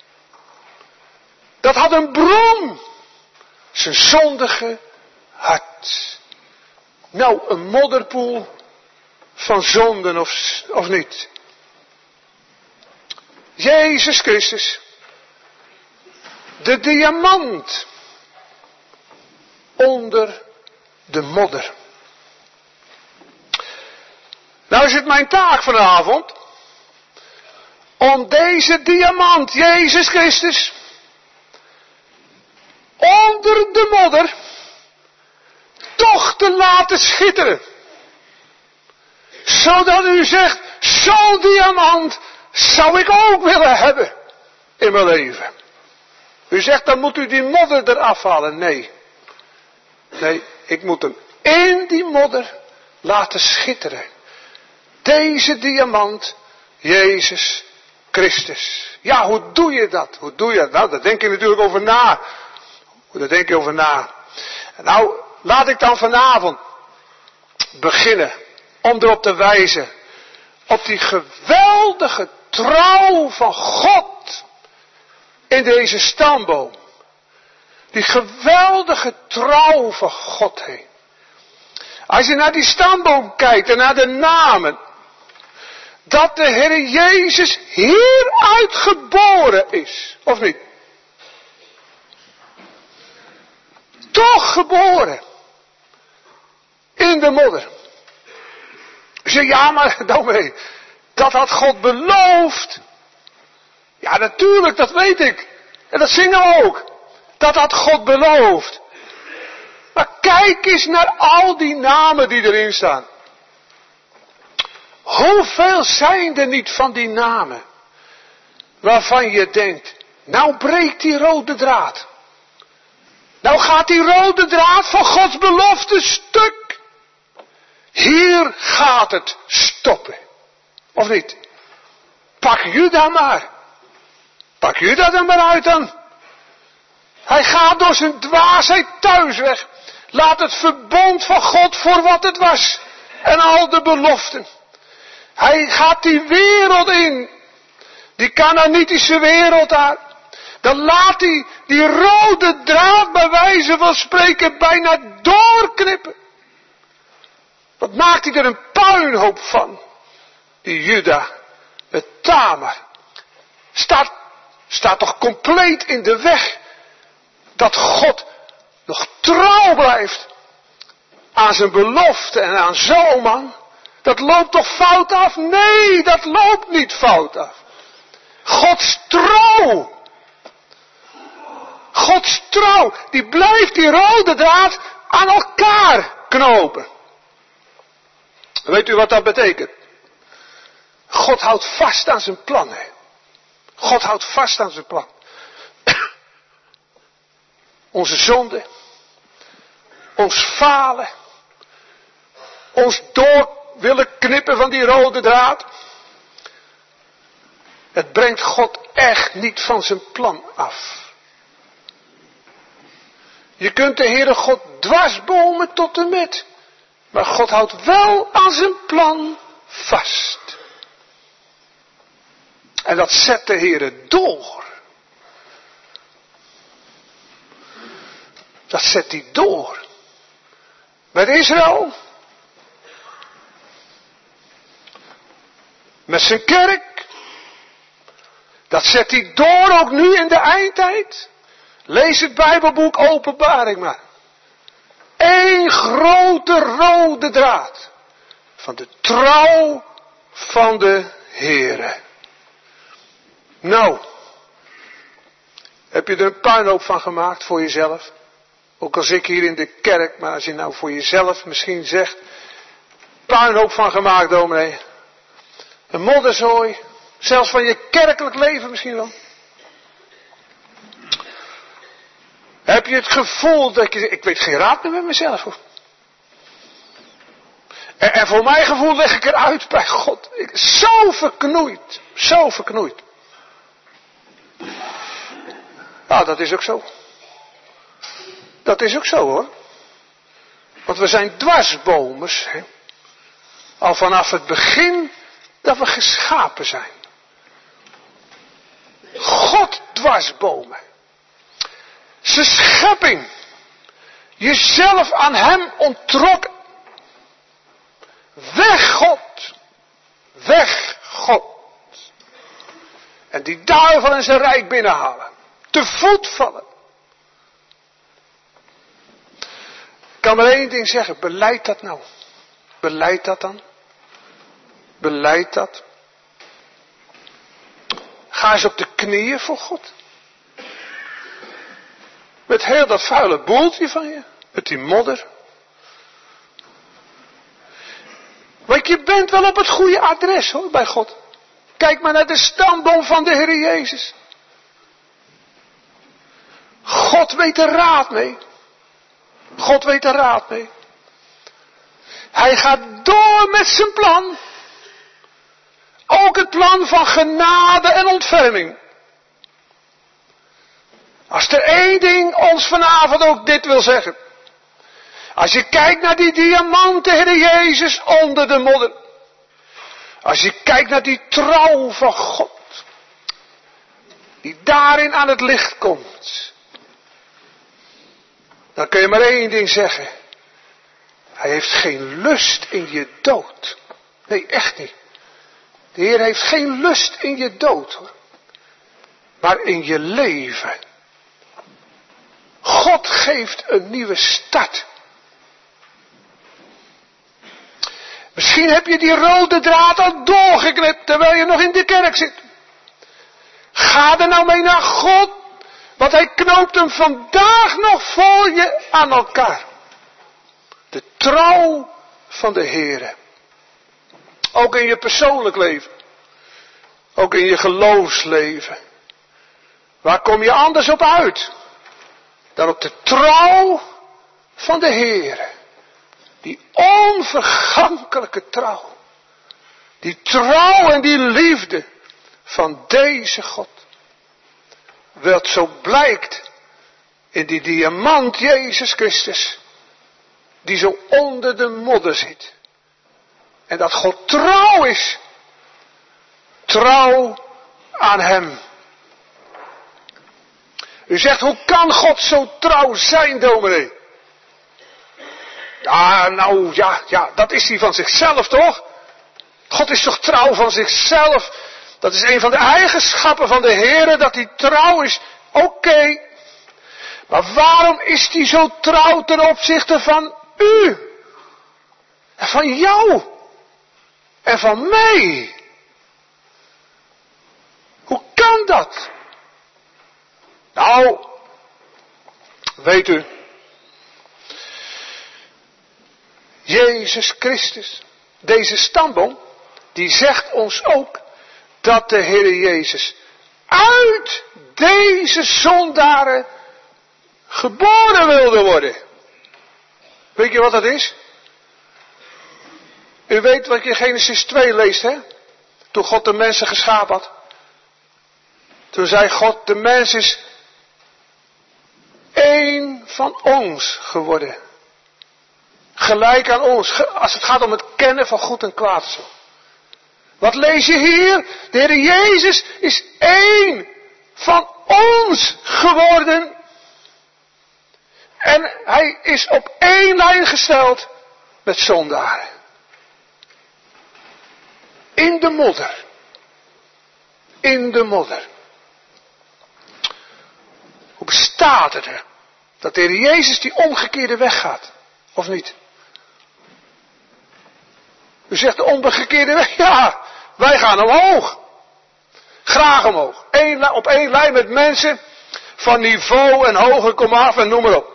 Dat had een bron. Zijn zondige hart. Nou, een modderpoel van zonden of, of niet. Jezus Christus. De diamant. Onder de modder. Nou is het mijn taak vanavond. Om deze diamant, Jezus Christus. Onder de modder. Toch te laten schitteren. Zodat u zegt, zo'n diamant zou ik ook willen hebben. In mijn leven. U zegt, dan moet u die modder eraf halen. Nee. Nee, ik moet hem in die modder laten schitteren. Deze diamant, Jezus Christus. Ja, hoe doe je dat? Hoe doe je dat? Nou, daar denk je natuurlijk over na. Daar denk je over na. Nou, laat ik dan vanavond beginnen om erop te wijzen. Op die geweldige trouw van God in deze stamboom. Die geweldige trouw van God heen. Als je naar die stamboom kijkt en naar de namen. Dat de Heer Jezus hieruit geboren is. Of niet? Toch geboren. In de modder. Je zegt, ja maar dominee, Dat had God beloofd. Ja, natuurlijk, dat weet ik. En dat zingen we ook. Dat had God beloofd. Maar kijk eens naar al die namen die erin staan. Hoeveel zijn er niet van die namen? Waarvan je denkt, nou breekt die rode draad. Nou gaat die rode draad van Gods belofte stuk. Hier gaat het stoppen. Of niet? Pak Juda maar. Pak Juda er maar uit dan. Hij gaat door zijn dwaasheid thuis weg. Laat het verbond van God voor wat het was. En al de beloften. Hij gaat die wereld in. Die Kanaanitische wereld daar. Dan laat hij die rode draad bij wijze van spreken bijna doorknippen. Wat maakt hij er een puinhoop van? Die Juda, met Tamar. Staat, staat toch compleet in de weg. Dat God nog trouw blijft. Aan zijn belofte en aan zo'n man. Dat loopt toch fout af? Nee, dat loopt niet fout af. Gods trouw. Gods trouw, die blijft die rode draad aan elkaar knopen. Weet u wat dat betekent? God houdt vast aan zijn plannen. God houdt vast aan zijn plan. Onze zonde, ons falen, ons door willen knippen van die rode draad. Het brengt God echt niet van zijn plan af. Je kunt de Heere God dwarsbomen tot en met. Maar God houdt wel aan zijn plan vast. En dat zet de Heere door. Dat zet hij door. Met Israël. Met zijn kerk. Dat zet hij door ook nu in de eindtijd. Lees het Bijbelboek Openbaring maar. Eén grote rode draad. Van de trouw van de Heere. Nou. Heb je er een puinhoop van gemaakt voor jezelf? Ook als ik hier in de kerk, maar als je nou voor jezelf misschien zegt. Puinhoop van gemaakt, dominee. Een modderzooi. Zelfs van je kerkelijk leven misschien wel. Heb je het gevoel dat je... Ik weet geen raad meer met mezelf hoor. En, en voor mijn gevoel leg ik eruit bij God. Ik, zo verknoeid. Zo verknoeid. Nou, dat is ook zo. Dat is ook zo hoor. Want we zijn dwarsbomers. Hè? Al vanaf het begin dat we geschapen zijn. God dwarsbomen. Zijn schepping. Jezelf aan hem onttrokken. Weg God. Weg God. En die duivel en zijn rijk binnenhalen. Te voet vallen. Ik kan maar één ding zeggen. Beleid dat nou. Beleid dat dan. Beleid dat. Ga eens op de knieën voor God. Met heel dat vuile boeltje van je. Met die modder. Want je bent wel op het goede adres hoor, bij God. Kijk maar naar de stamboom van de Heer Jezus. God weet er raad mee. God weet er raad mee. Hij gaat door met zijn plan. Ook het plan van genade en ontferming. Als er één ding ons vanavond ook dit wil zeggen. Als je kijkt naar die diamanten, Heer Jezus, onder de modder. Als je kijkt naar die trouw van God. Die daarin aan het licht komt. Dan kun je maar één ding zeggen. Hij heeft geen lust in je dood. Nee, echt niet. De Heer heeft geen lust in je dood hoor. Maar in je leven. God geeft een nieuwe start. Misschien heb je die rode draad al doorgeknipt terwijl je nog in de kerk zit. Ga er nou mee naar God, want hij knoopt hem vandaag nog voor je aan elkaar. De trouw van de Heere. Ook in je persoonlijk leven. Ook in je geloofsleven. Waar kom je anders op uit dan op de trouw van de Heere? Die onvergankelijke trouw. Die trouw en die liefde van deze God. Wat zo blijkt in die diamant Jezus Christus. Die zo onder de modder zit. En dat God trouw is. Trouw aan hem. U zegt, hoe kan God zo trouw zijn, dominee? Ja, nou ja, ja, dat is hij van zichzelf toch? God is toch trouw van zichzelf? Dat is een van de eigenschappen van de Heere, dat hij trouw is. Oké. Okay. Maar waarom is hij zo trouw ten opzichte van u? En van jou? En van mij? Hoe kan dat? Nou, weet u, Jezus Christus, deze stamboom, die zegt ons ook dat de Heer Jezus uit deze zondaren geboren wilde worden. Weet je wat dat is? U weet wat je in Genesis twee leest, hè? Toen God de mensen geschapen had. Toen zei God, de mens is één van ons geworden. Gelijk aan ons, als het gaat om het kennen van goed en kwaad. Wat lees je hier? De Heer Jezus is één van ons geworden. En hij is op één lijn gesteld met zondaren. In de modder. In de modder. Hoe bestaat het er dat de Heer Jezus die omgekeerde weg gaat? Of niet? U zegt de omgekeerde weg. Ja, wij gaan omhoog. Graag omhoog. Eén, op één lijn met mensen van niveau en hoger komaf en noem maar op.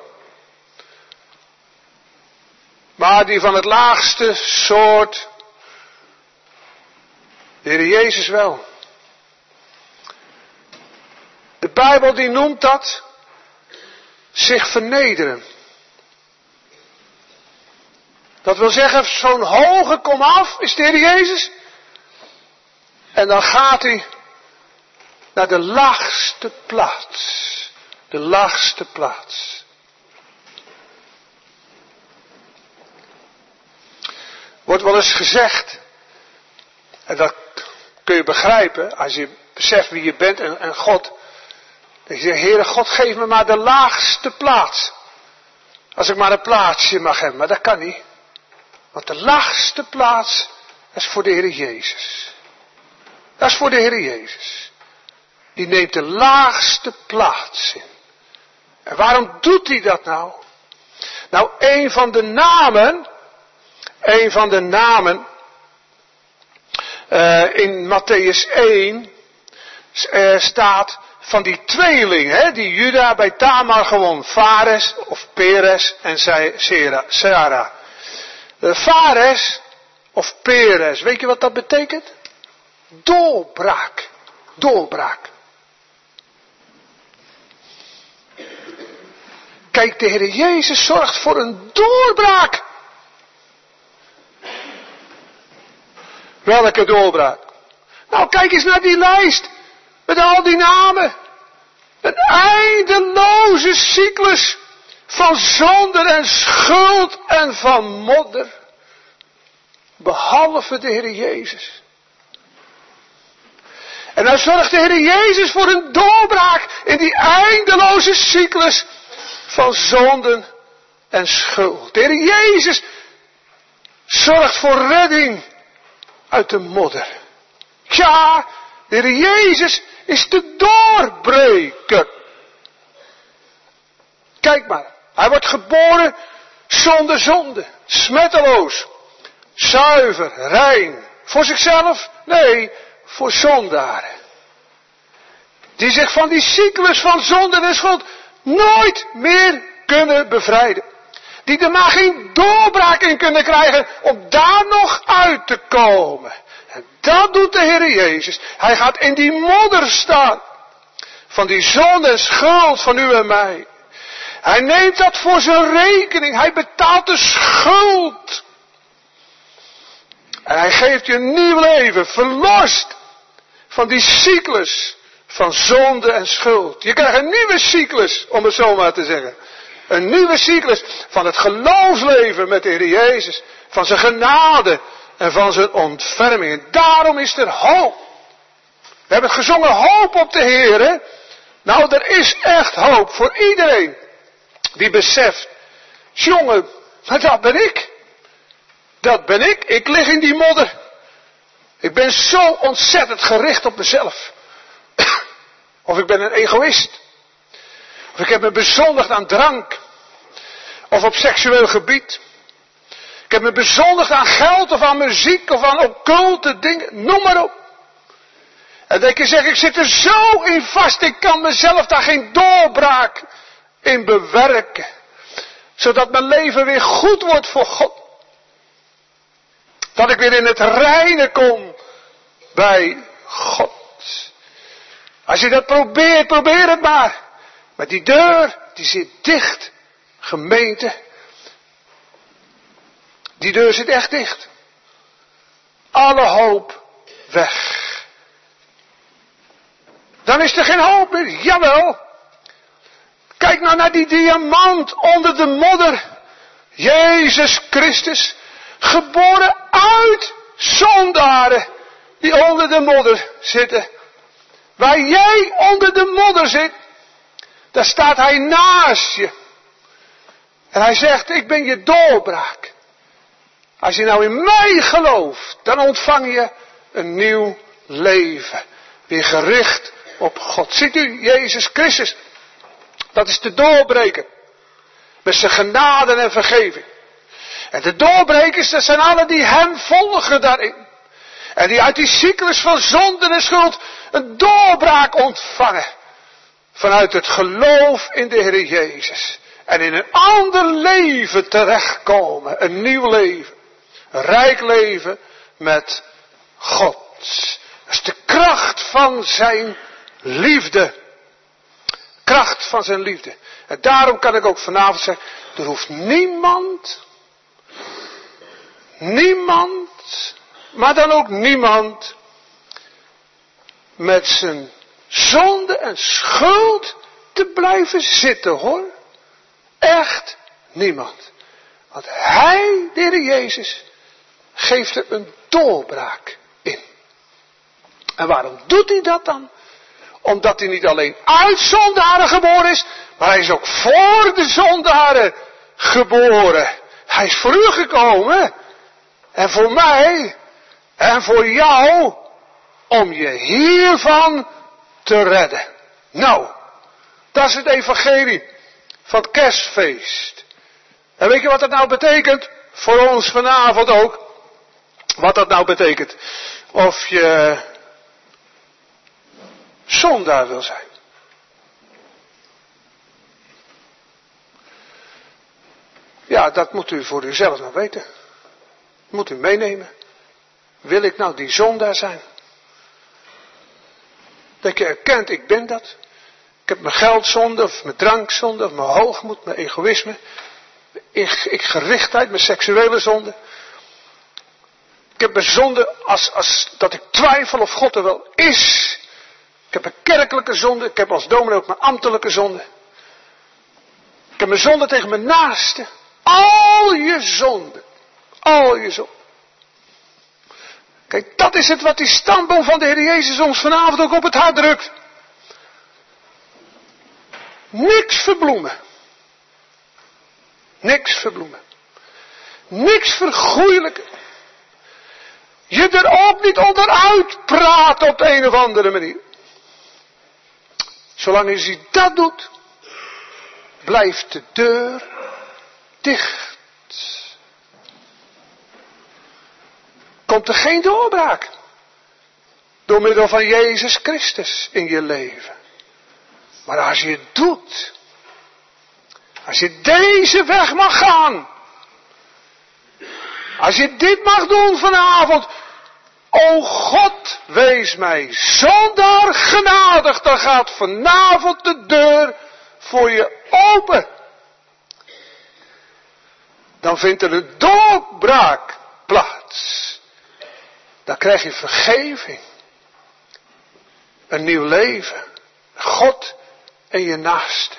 Maar die van het laagste soort, de Heer Jezus wel. De Bijbel die noemt dat zich vernederen. Dat wil zeggen, zo'n hoge komaf is de Heer Jezus. En dan gaat hij naar de laagste plaats. De laagste plaats. Wordt wel eens gezegd, en dat kun je begrijpen als je beseft wie je bent en, en God. Dat je zegt, Heere God, geef me maar de laagste plaats. Als ik maar een plaatsje mag hebben, maar dat kan niet. Want de laagste plaats is voor de Heer Jezus. Dat is voor de Heer Jezus. Die neemt de laagste plaats in. En waarom doet hij dat nou? Nou, een van de namen, een van de namen uh, in Mattheüs één uh, staat van die tweeling, hè, die Juda bij Tamar gewoon, Fares of Peres en Zera. Uh, Fares of Peres, weet je wat dat betekent? Doorbraak. Doorbraak. Kijk, de Heer Jezus zorgt voor een doorbraak. Welke doorbraak? Nou, kijk eens naar die lijst. Met al die namen. Een eindeloze cyclus van zonde en schuld en van modder. Behalve de Heer Jezus. En dan zorgt de Heer Jezus voor een doorbraak in die eindeloze cyclus van zonden en schuld. De Heer Jezus zorgt voor redding uit de modder. Ja, de Heer Jezus is de doorbreker. Kijk maar, hij wordt geboren zonder zonde, smetteloos, Zuiver, rein. Voor zichzelf? Nee, voor zondaren. Die zich van die cyclus van zonde en schuld nooit meer kunnen bevrijden. Die er maar geen doorbraak in kunnen krijgen om daar nog uit te komen. En dat doet de Heer Jezus. Hij gaat in die modder staan. Van die zonde en schuld van u en mij. Hij neemt dat voor zijn rekening. Hij betaalt de schuld. En hij geeft je een nieuw leven. Verlost van die cyclus van zonde en schuld. Je krijgt een nieuwe cyclus, om het zo maar te zeggen. Een nieuwe cyclus van het geloofsleven met de Heer Jezus. Van zijn genade en van zijn ontferming. En daarom is er hoop. We hebben gezongen hoop op de Heer. Hè? Nou, er is echt hoop voor iedereen die beseft. Jongen, maar dat ben ik. Dat ben ik. Ik lig in die modder. Ik ben zo ontzettend gericht op mezelf. Of ik ben een egoïst. Of ik heb me bezondigd aan drank. Of op seksueel gebied. Ik heb me bezondigd aan geld of aan muziek of aan occulte dingen. Noem maar op. En dan kun je zeggen, ik zit er zo in vast. Ik kan mezelf daar geen doorbraak in bewerken. Zodat mijn leven weer goed wordt voor God. Dat ik weer in het reine kom bij God. Als je dat probeert, probeer het maar. Maar die deur, die zit dicht. Gemeente. Die deur zit echt dicht. Alle hoop weg. Dan is er geen hoop meer. Jawel. Kijk nou naar die diamant onder de modder. Jezus Christus. Geboren uit zondaren. Die onder de modder zitten. Waar jij onder de modder zit. Daar staat hij naast je. En hij zegt, ik ben je doorbraak. Als je nou in mij gelooft, dan ontvang je een nieuw leven. Weer gericht op God. Ziet u, Jezus Christus. Dat is de doorbreker. Met zijn genade en vergeving. En de doorbrekers, dat zijn allen die hem volgen daarin. En die uit die cyclus van zonde en schuld een doorbraak ontvangen. Vanuit het geloof in de Heer Jezus. En in een ander leven terechtkomen. Een nieuw leven. Een rijk leven met God. Dat is de kracht van zijn liefde. Kracht van zijn liefde. En daarom kan ik ook vanavond zeggen. Er hoeft niemand. Niemand. Maar dan ook niemand. Met zijn zonde en schuld te blijven zitten hoor. Echt niemand. Want hij, de Heer Jezus, geeft er een doorbraak in. En waarom doet hij dat dan? Omdat hij niet alleen uit zondaren geboren is, maar hij is ook voor de zondaren geboren. Hij is voor u gekomen. En voor mij. En voor jou. Om je hiervan te redden. Nou, dat is het evangelie van het kerstfeest. En weet je wat dat nou betekent? Voor ons vanavond ook. Wat dat nou betekent. Of je zondaar wil zijn. Ja, dat moet u voor uzelf nog weten. Moet u meenemen. Wil ik nou die zondaar zijn? Dat je erkent, ik ben dat. Ik heb mijn geldzonde, of mijn drankzonde, of mijn hoogmoed, mijn egoïsme. Ik, ik gerichtheid, mijn seksuele zonde. Ik heb mijn zonde als, als dat ik twijfel of God er wel is. Ik heb een kerkelijke zonde. Ik heb als dominee ook mijn ambtelijke zonde. Ik heb mijn zonde tegen mijn naaste. Al je zonden. Al je zonden. Kijk, dat is het wat die stamboom van de Heer Jezus ons vanavond ook op het hart drukt. Niks verbloemen. Niks verbloemen. Niks vergoeilijken. Je er ook niet onderuit praten op de een of andere manier. Zolang je dat doet, blijft de deur dicht. komt er geen doorbraak. Door middel van Jezus Christus in je leven. Maar als je het doet. Als je deze weg mag gaan. Als je dit mag doen vanavond. O God, wees mij zondaar genadig. Dan gaat vanavond de deur voor je open. Dan vindt er een doorbraak plaats. Dan krijg je vergeving. Een nieuw leven. God en je naaste.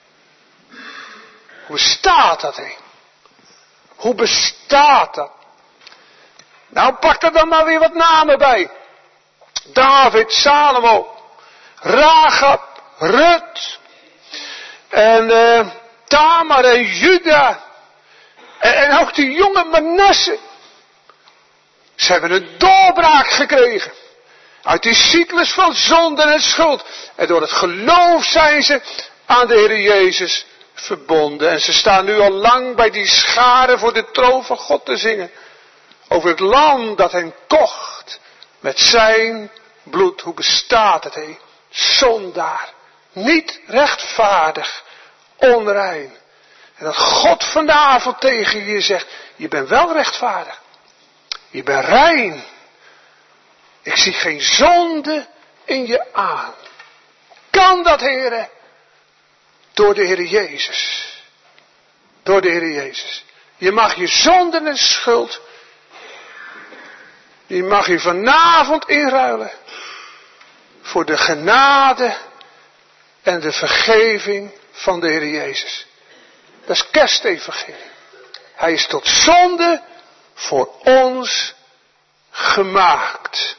Hoe bestaat dat, hé? Hoe bestaat dat? Nou, pak er dan maar weer wat namen bij. David, Salomo, Rahab, Rut. En uh, Tamar en Juda. En, en ook die jonge Manasse. Ze hebben een doorbraak gekregen. Uit die cyclus van zonde en schuld. En door het geloof zijn ze aan de Heer Jezus verbonden. En ze staan nu al lang bij die scharen voor de troon van God te zingen. Over het lam dat hen kocht. Met zijn bloed. Hoe bestaat het, hé? Zondaar. Niet rechtvaardig. Onrein. En dat God vanavond tegen je zegt. Je bent wel rechtvaardig. Je bent rein. Ik zie geen zonde in je aan. Kan dat, Heere? Door de Heer Jezus. Door de Heer Jezus. Je mag je zonde en schuld. Die mag je vanavond inruilen. Voor de genade en de vergeving van de Heer Jezus. Dat is kerstevangelie. Hij is tot zonde voor ons gemaakt.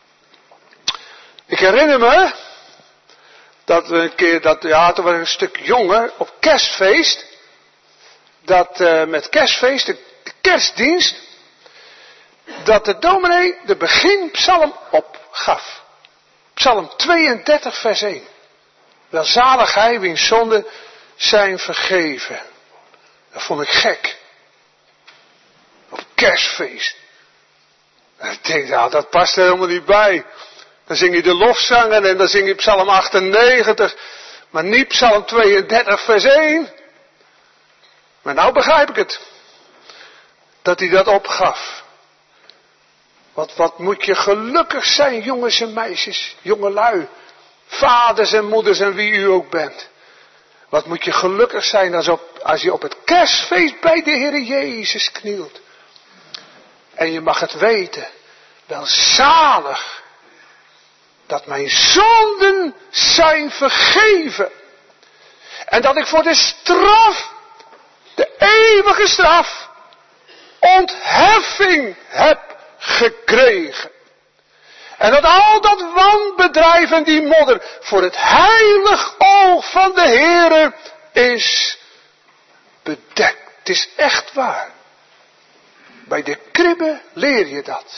Ik herinner me dat we een keer, dat, ja, toen was ik een stuk jonger, op kerstfeest, dat uh, met kerstfeest, de, de kerstdienst, dat de dominee de beginpsalm opgaf. Psalm tweeëndertig vers één. Welzalig hij wiens zonden zijn vergeven. Dat vond ik gek. Op kerstfeest. En ik denk, nou, dat past er helemaal niet bij. Dan zing je de lofzangen en dan zing je psalm achtennegentig. Maar niet psalm tweeëndertig vers één. Maar nou begrijp ik het. Dat hij dat opgaf. Wat, wat moet je gelukkig zijn, jongens en meisjes, jongelui. Vaders en moeders en wie u ook bent. Wat moet je gelukkig zijn als, op, als je op het kerstfeest bij de Heer Jezus knielt. En je mag het weten. Wel zalig. Dat mijn zonden zijn vergeven. En dat ik voor de straf, de eeuwige straf, ontheffing heb gekregen. En dat al dat wanbedrijf en die modder voor het heilig oog van de Heere is bedekt. Het is echt waar. Bij de kribbe leer je dat.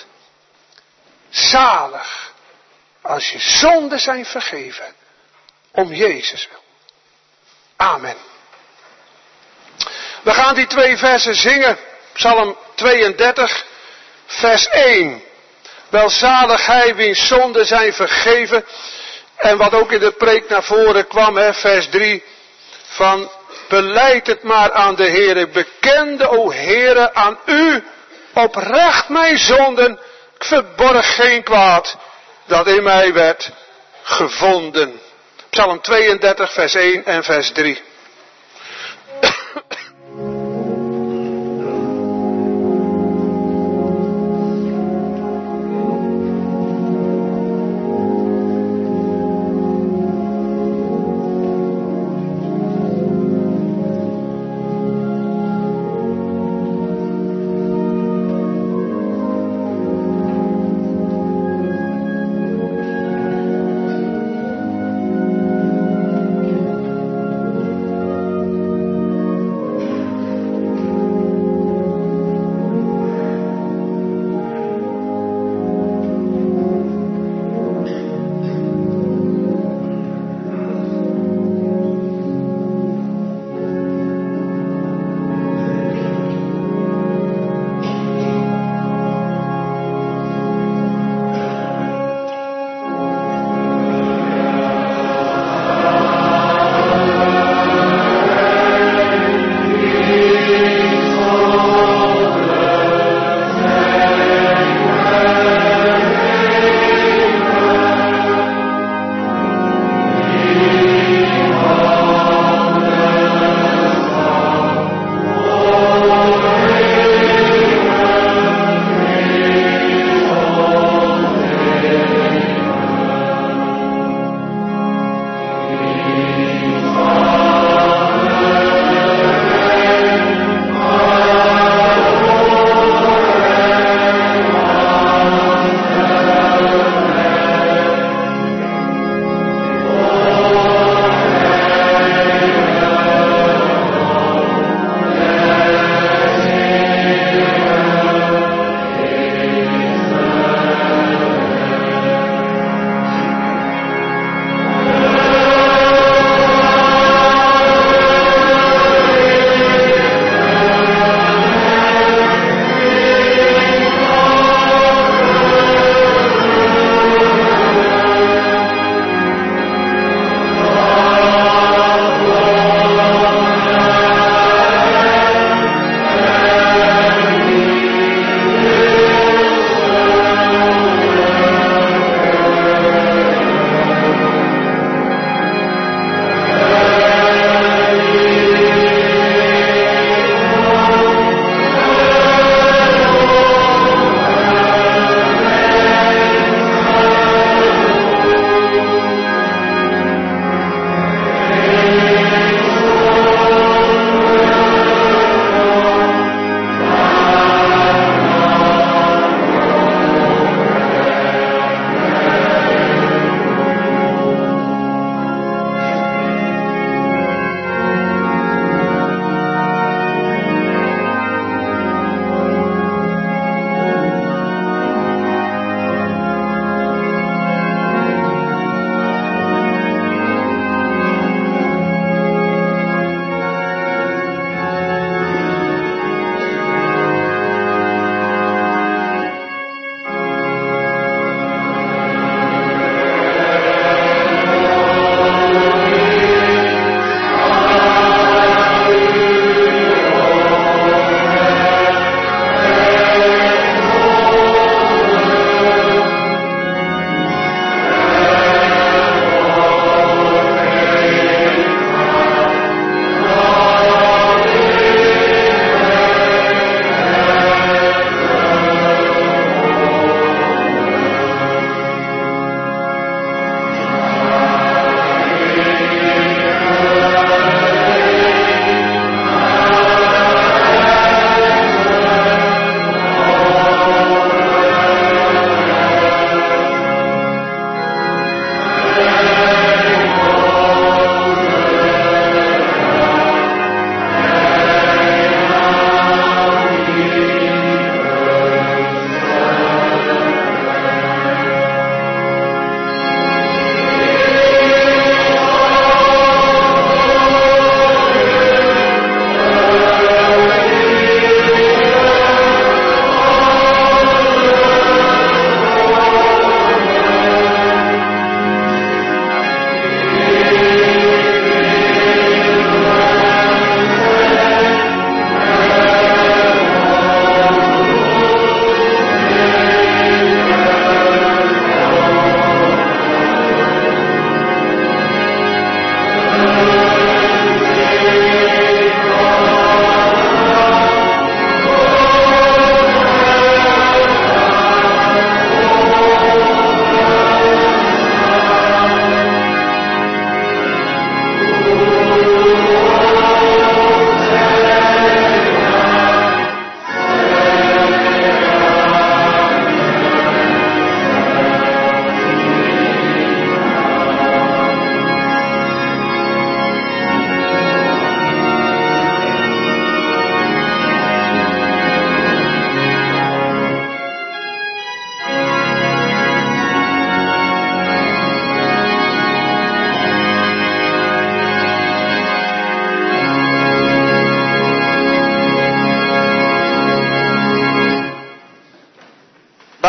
Zalig. Als je zonden zijn vergeven. Om Jezus wil. Amen. We gaan die twee versen zingen. Psalm tweeëndertig. Vers één. Welzalig hij wiens zonden zijn vergeven. En wat ook in de preek naar voren kwam. Hè, vers drie. Van belijd het maar aan de Heere. Bekende, o Heere, aan u. Oprecht mijn zonden. Ik verborg geen kwaad. Dat in mij werd gevonden. Psalm tweeëndertig vers één en vers drie.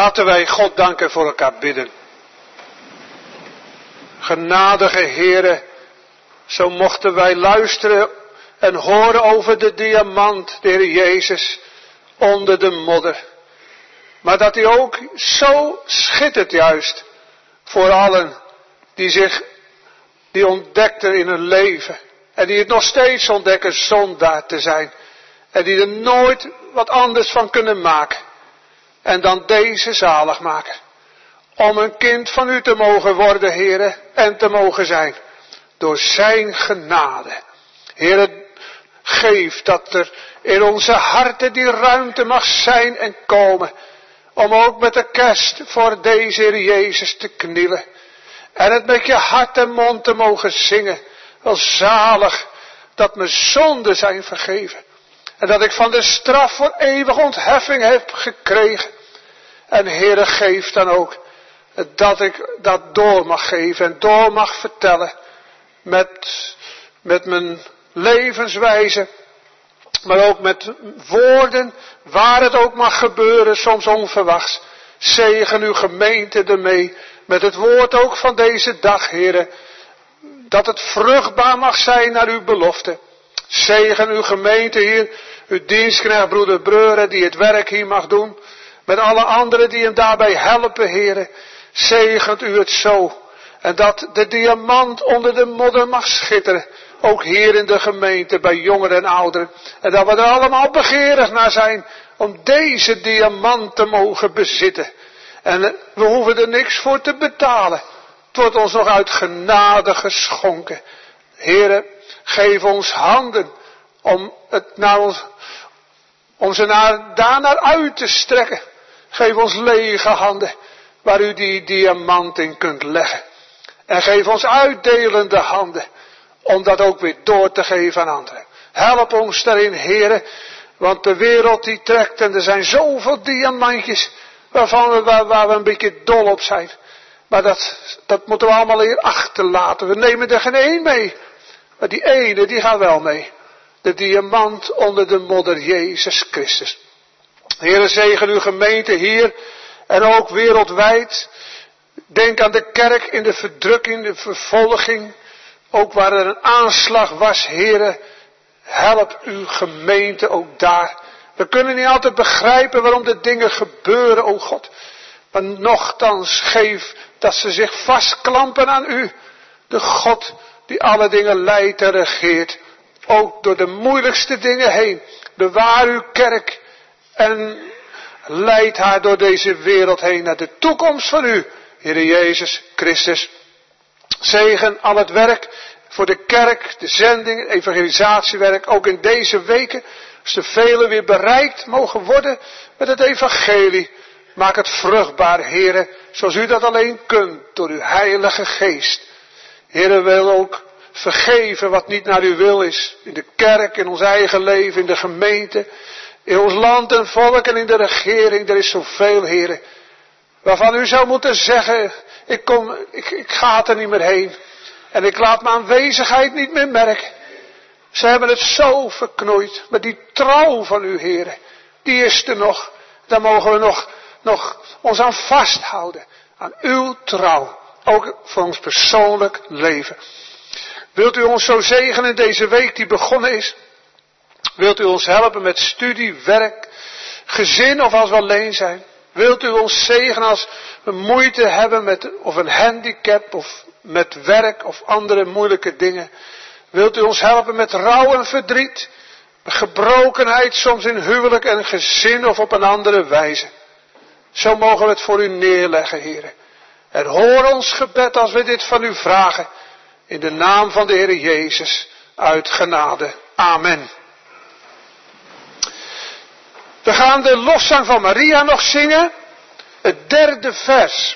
Laten wij God danken voor elkaar bidden. Genadige Heere, zo mochten wij luisteren en horen over de diamant, de Heer Jezus, onder de modder. Maar dat hij ook zo schittert juist voor allen die zich, die ontdekten in hun leven. En die het nog steeds ontdekken zondaar te zijn. En die er nooit wat anders van kunnen maken. En dan deze zalig maken. Om een kind van u te mogen worden, Heere, en te mogen zijn. Door zijn genade. Heere, geef dat er in onze harten die ruimte mag zijn en komen. Om ook met de kerst voor deze Heer Jezus te knielen. En het met je hart en mond te mogen zingen. Wel zalig dat mijn zonden zijn vergeven. En dat ik van de straf voor eeuwige ontheffing heb gekregen. En Heere, geef dan ook dat ik dat door mag geven en door mag vertellen. Met, met mijn levenswijze. Maar ook met woorden, waar het ook mag gebeuren, soms onverwachts. Zegen uw gemeente ermee, met het woord ook van deze dag, Heere. Dat het vruchtbaar mag zijn naar uw belofte. Zegen uw gemeente hier, uw dienstknecht broeder Breuren die het werk hier mag doen. Met alle anderen die hem daarbij helpen, Heere. Zegent u het zo. En dat de diamant onder de modder mag schitteren. Ook hier in de gemeente, bij jongeren en ouderen. En dat we er allemaal begeerig naar zijn om deze diamant te mogen bezitten. En we hoeven er niks voor te betalen. Het wordt ons nog uit genade geschonken. Heere, geef ons handen om, het naar ons, om ze naar, daarnaar uit te strekken. Geef ons lege handen waar u die diamant in kunt leggen. En geef ons uitdelende handen om dat ook weer door te geven aan anderen. Help ons daarin, Heere, want de wereld die trekt en er zijn zoveel diamantjes waarvan we, waar, waar we een beetje dol op zijn. Maar dat, dat moeten we allemaal hier achterlaten. We nemen er geen één mee. Maar die ene, die gaat wel mee. De diamant onder de modder, Jezus Christus. Heere, zegen uw gemeente hier en ook wereldwijd. Denk aan de kerk in de verdrukking, de vervolging. Ook waar er een aanslag was, Heere, help uw gemeente ook daar. We kunnen niet altijd begrijpen waarom de dingen gebeuren, o God. Maar nochtans geef dat ze zich vastklampen aan u. De God die alle dingen leidt en regeert. Ook door de moeilijkste dingen heen. Bewaar uw kerk en leid haar door deze wereld heen naar de toekomst van u, Heere Jezus Christus. Zegen al het werk voor de kerk, de zending, het evangelisatiewerk, ook in deze weken. Als de velen weer bereikt mogen worden met het evangelie. Maak het vruchtbaar, Heere, zoals u dat alleen kunt, door uw heilige geest. Heere, wil ook vergeven wat niet naar uw wil is. In de kerk, in ons eigen leven, in de gemeente, in ons land en volk en in de regering. Er is zoveel, Heere, waarvan u zou moeten zeggen, ik kom, ik, ik ga er niet meer heen. En ik laat mijn aanwezigheid niet meer merken. Ze hebben het zo verknoeid. Maar die trouw van u, Heere, die is er nog. Daar mogen we nog, nog ons aan vasthouden. Aan uw trouw. Ook voor ons persoonlijk leven. Wilt u ons zo zegenen in deze week die begonnen is? Wilt u ons helpen met studie, werk, gezin of als we alleen zijn? Wilt u ons zegenen als we moeite hebben met of een handicap of met werk of andere moeilijke dingen? Wilt u ons helpen met rouw en verdriet? Gebrokenheid soms in huwelijk en gezin of op een andere wijze? Zo mogen we het voor u neerleggen, Heere. En hoor ons gebed als we dit van u vragen. In de naam van de Heere Jezus, uit genade. Amen. We gaan de lofzang van Maria nog zingen. Het derde vers.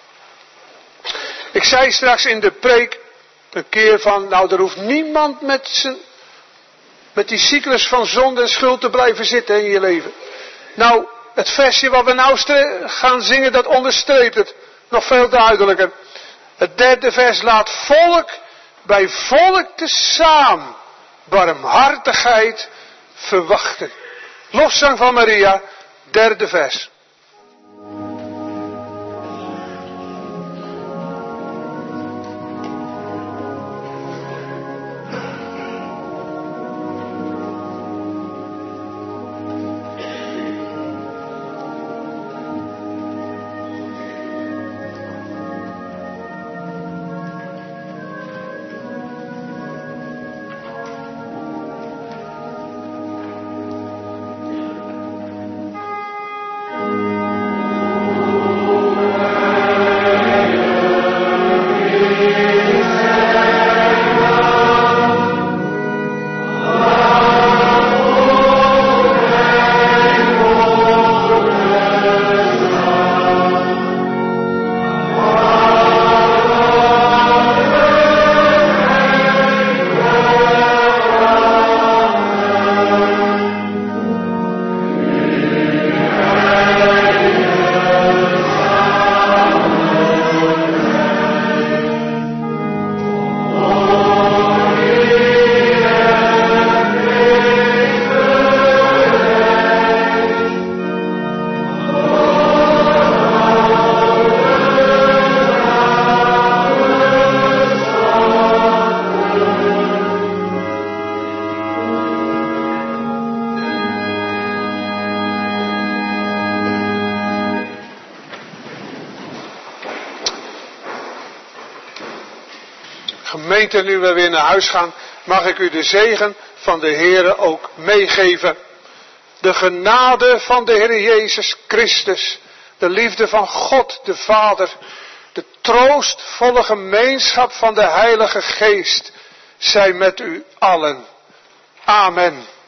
Ik zei straks in de preek een keer van, nou er hoeft niemand met, zijn, met die cyclus van zonde en schuld te blijven zitten in je leven. Nou, het versje wat we nou gaan zingen, dat onderstreept het nog veel duidelijker. Het derde vers, laat volk bij volk tezamen barmhartigheid verwachten. Lofzang van Maria, derde vers. Gemeente, nu we weer naar huis gaan, mag ik u de zegen van de Heere ook meegeven. De genade van de Heer Jezus Christus, de liefde van God de Vader, de troostvolle gemeenschap van de Heilige Geest, zij met u allen. Amen.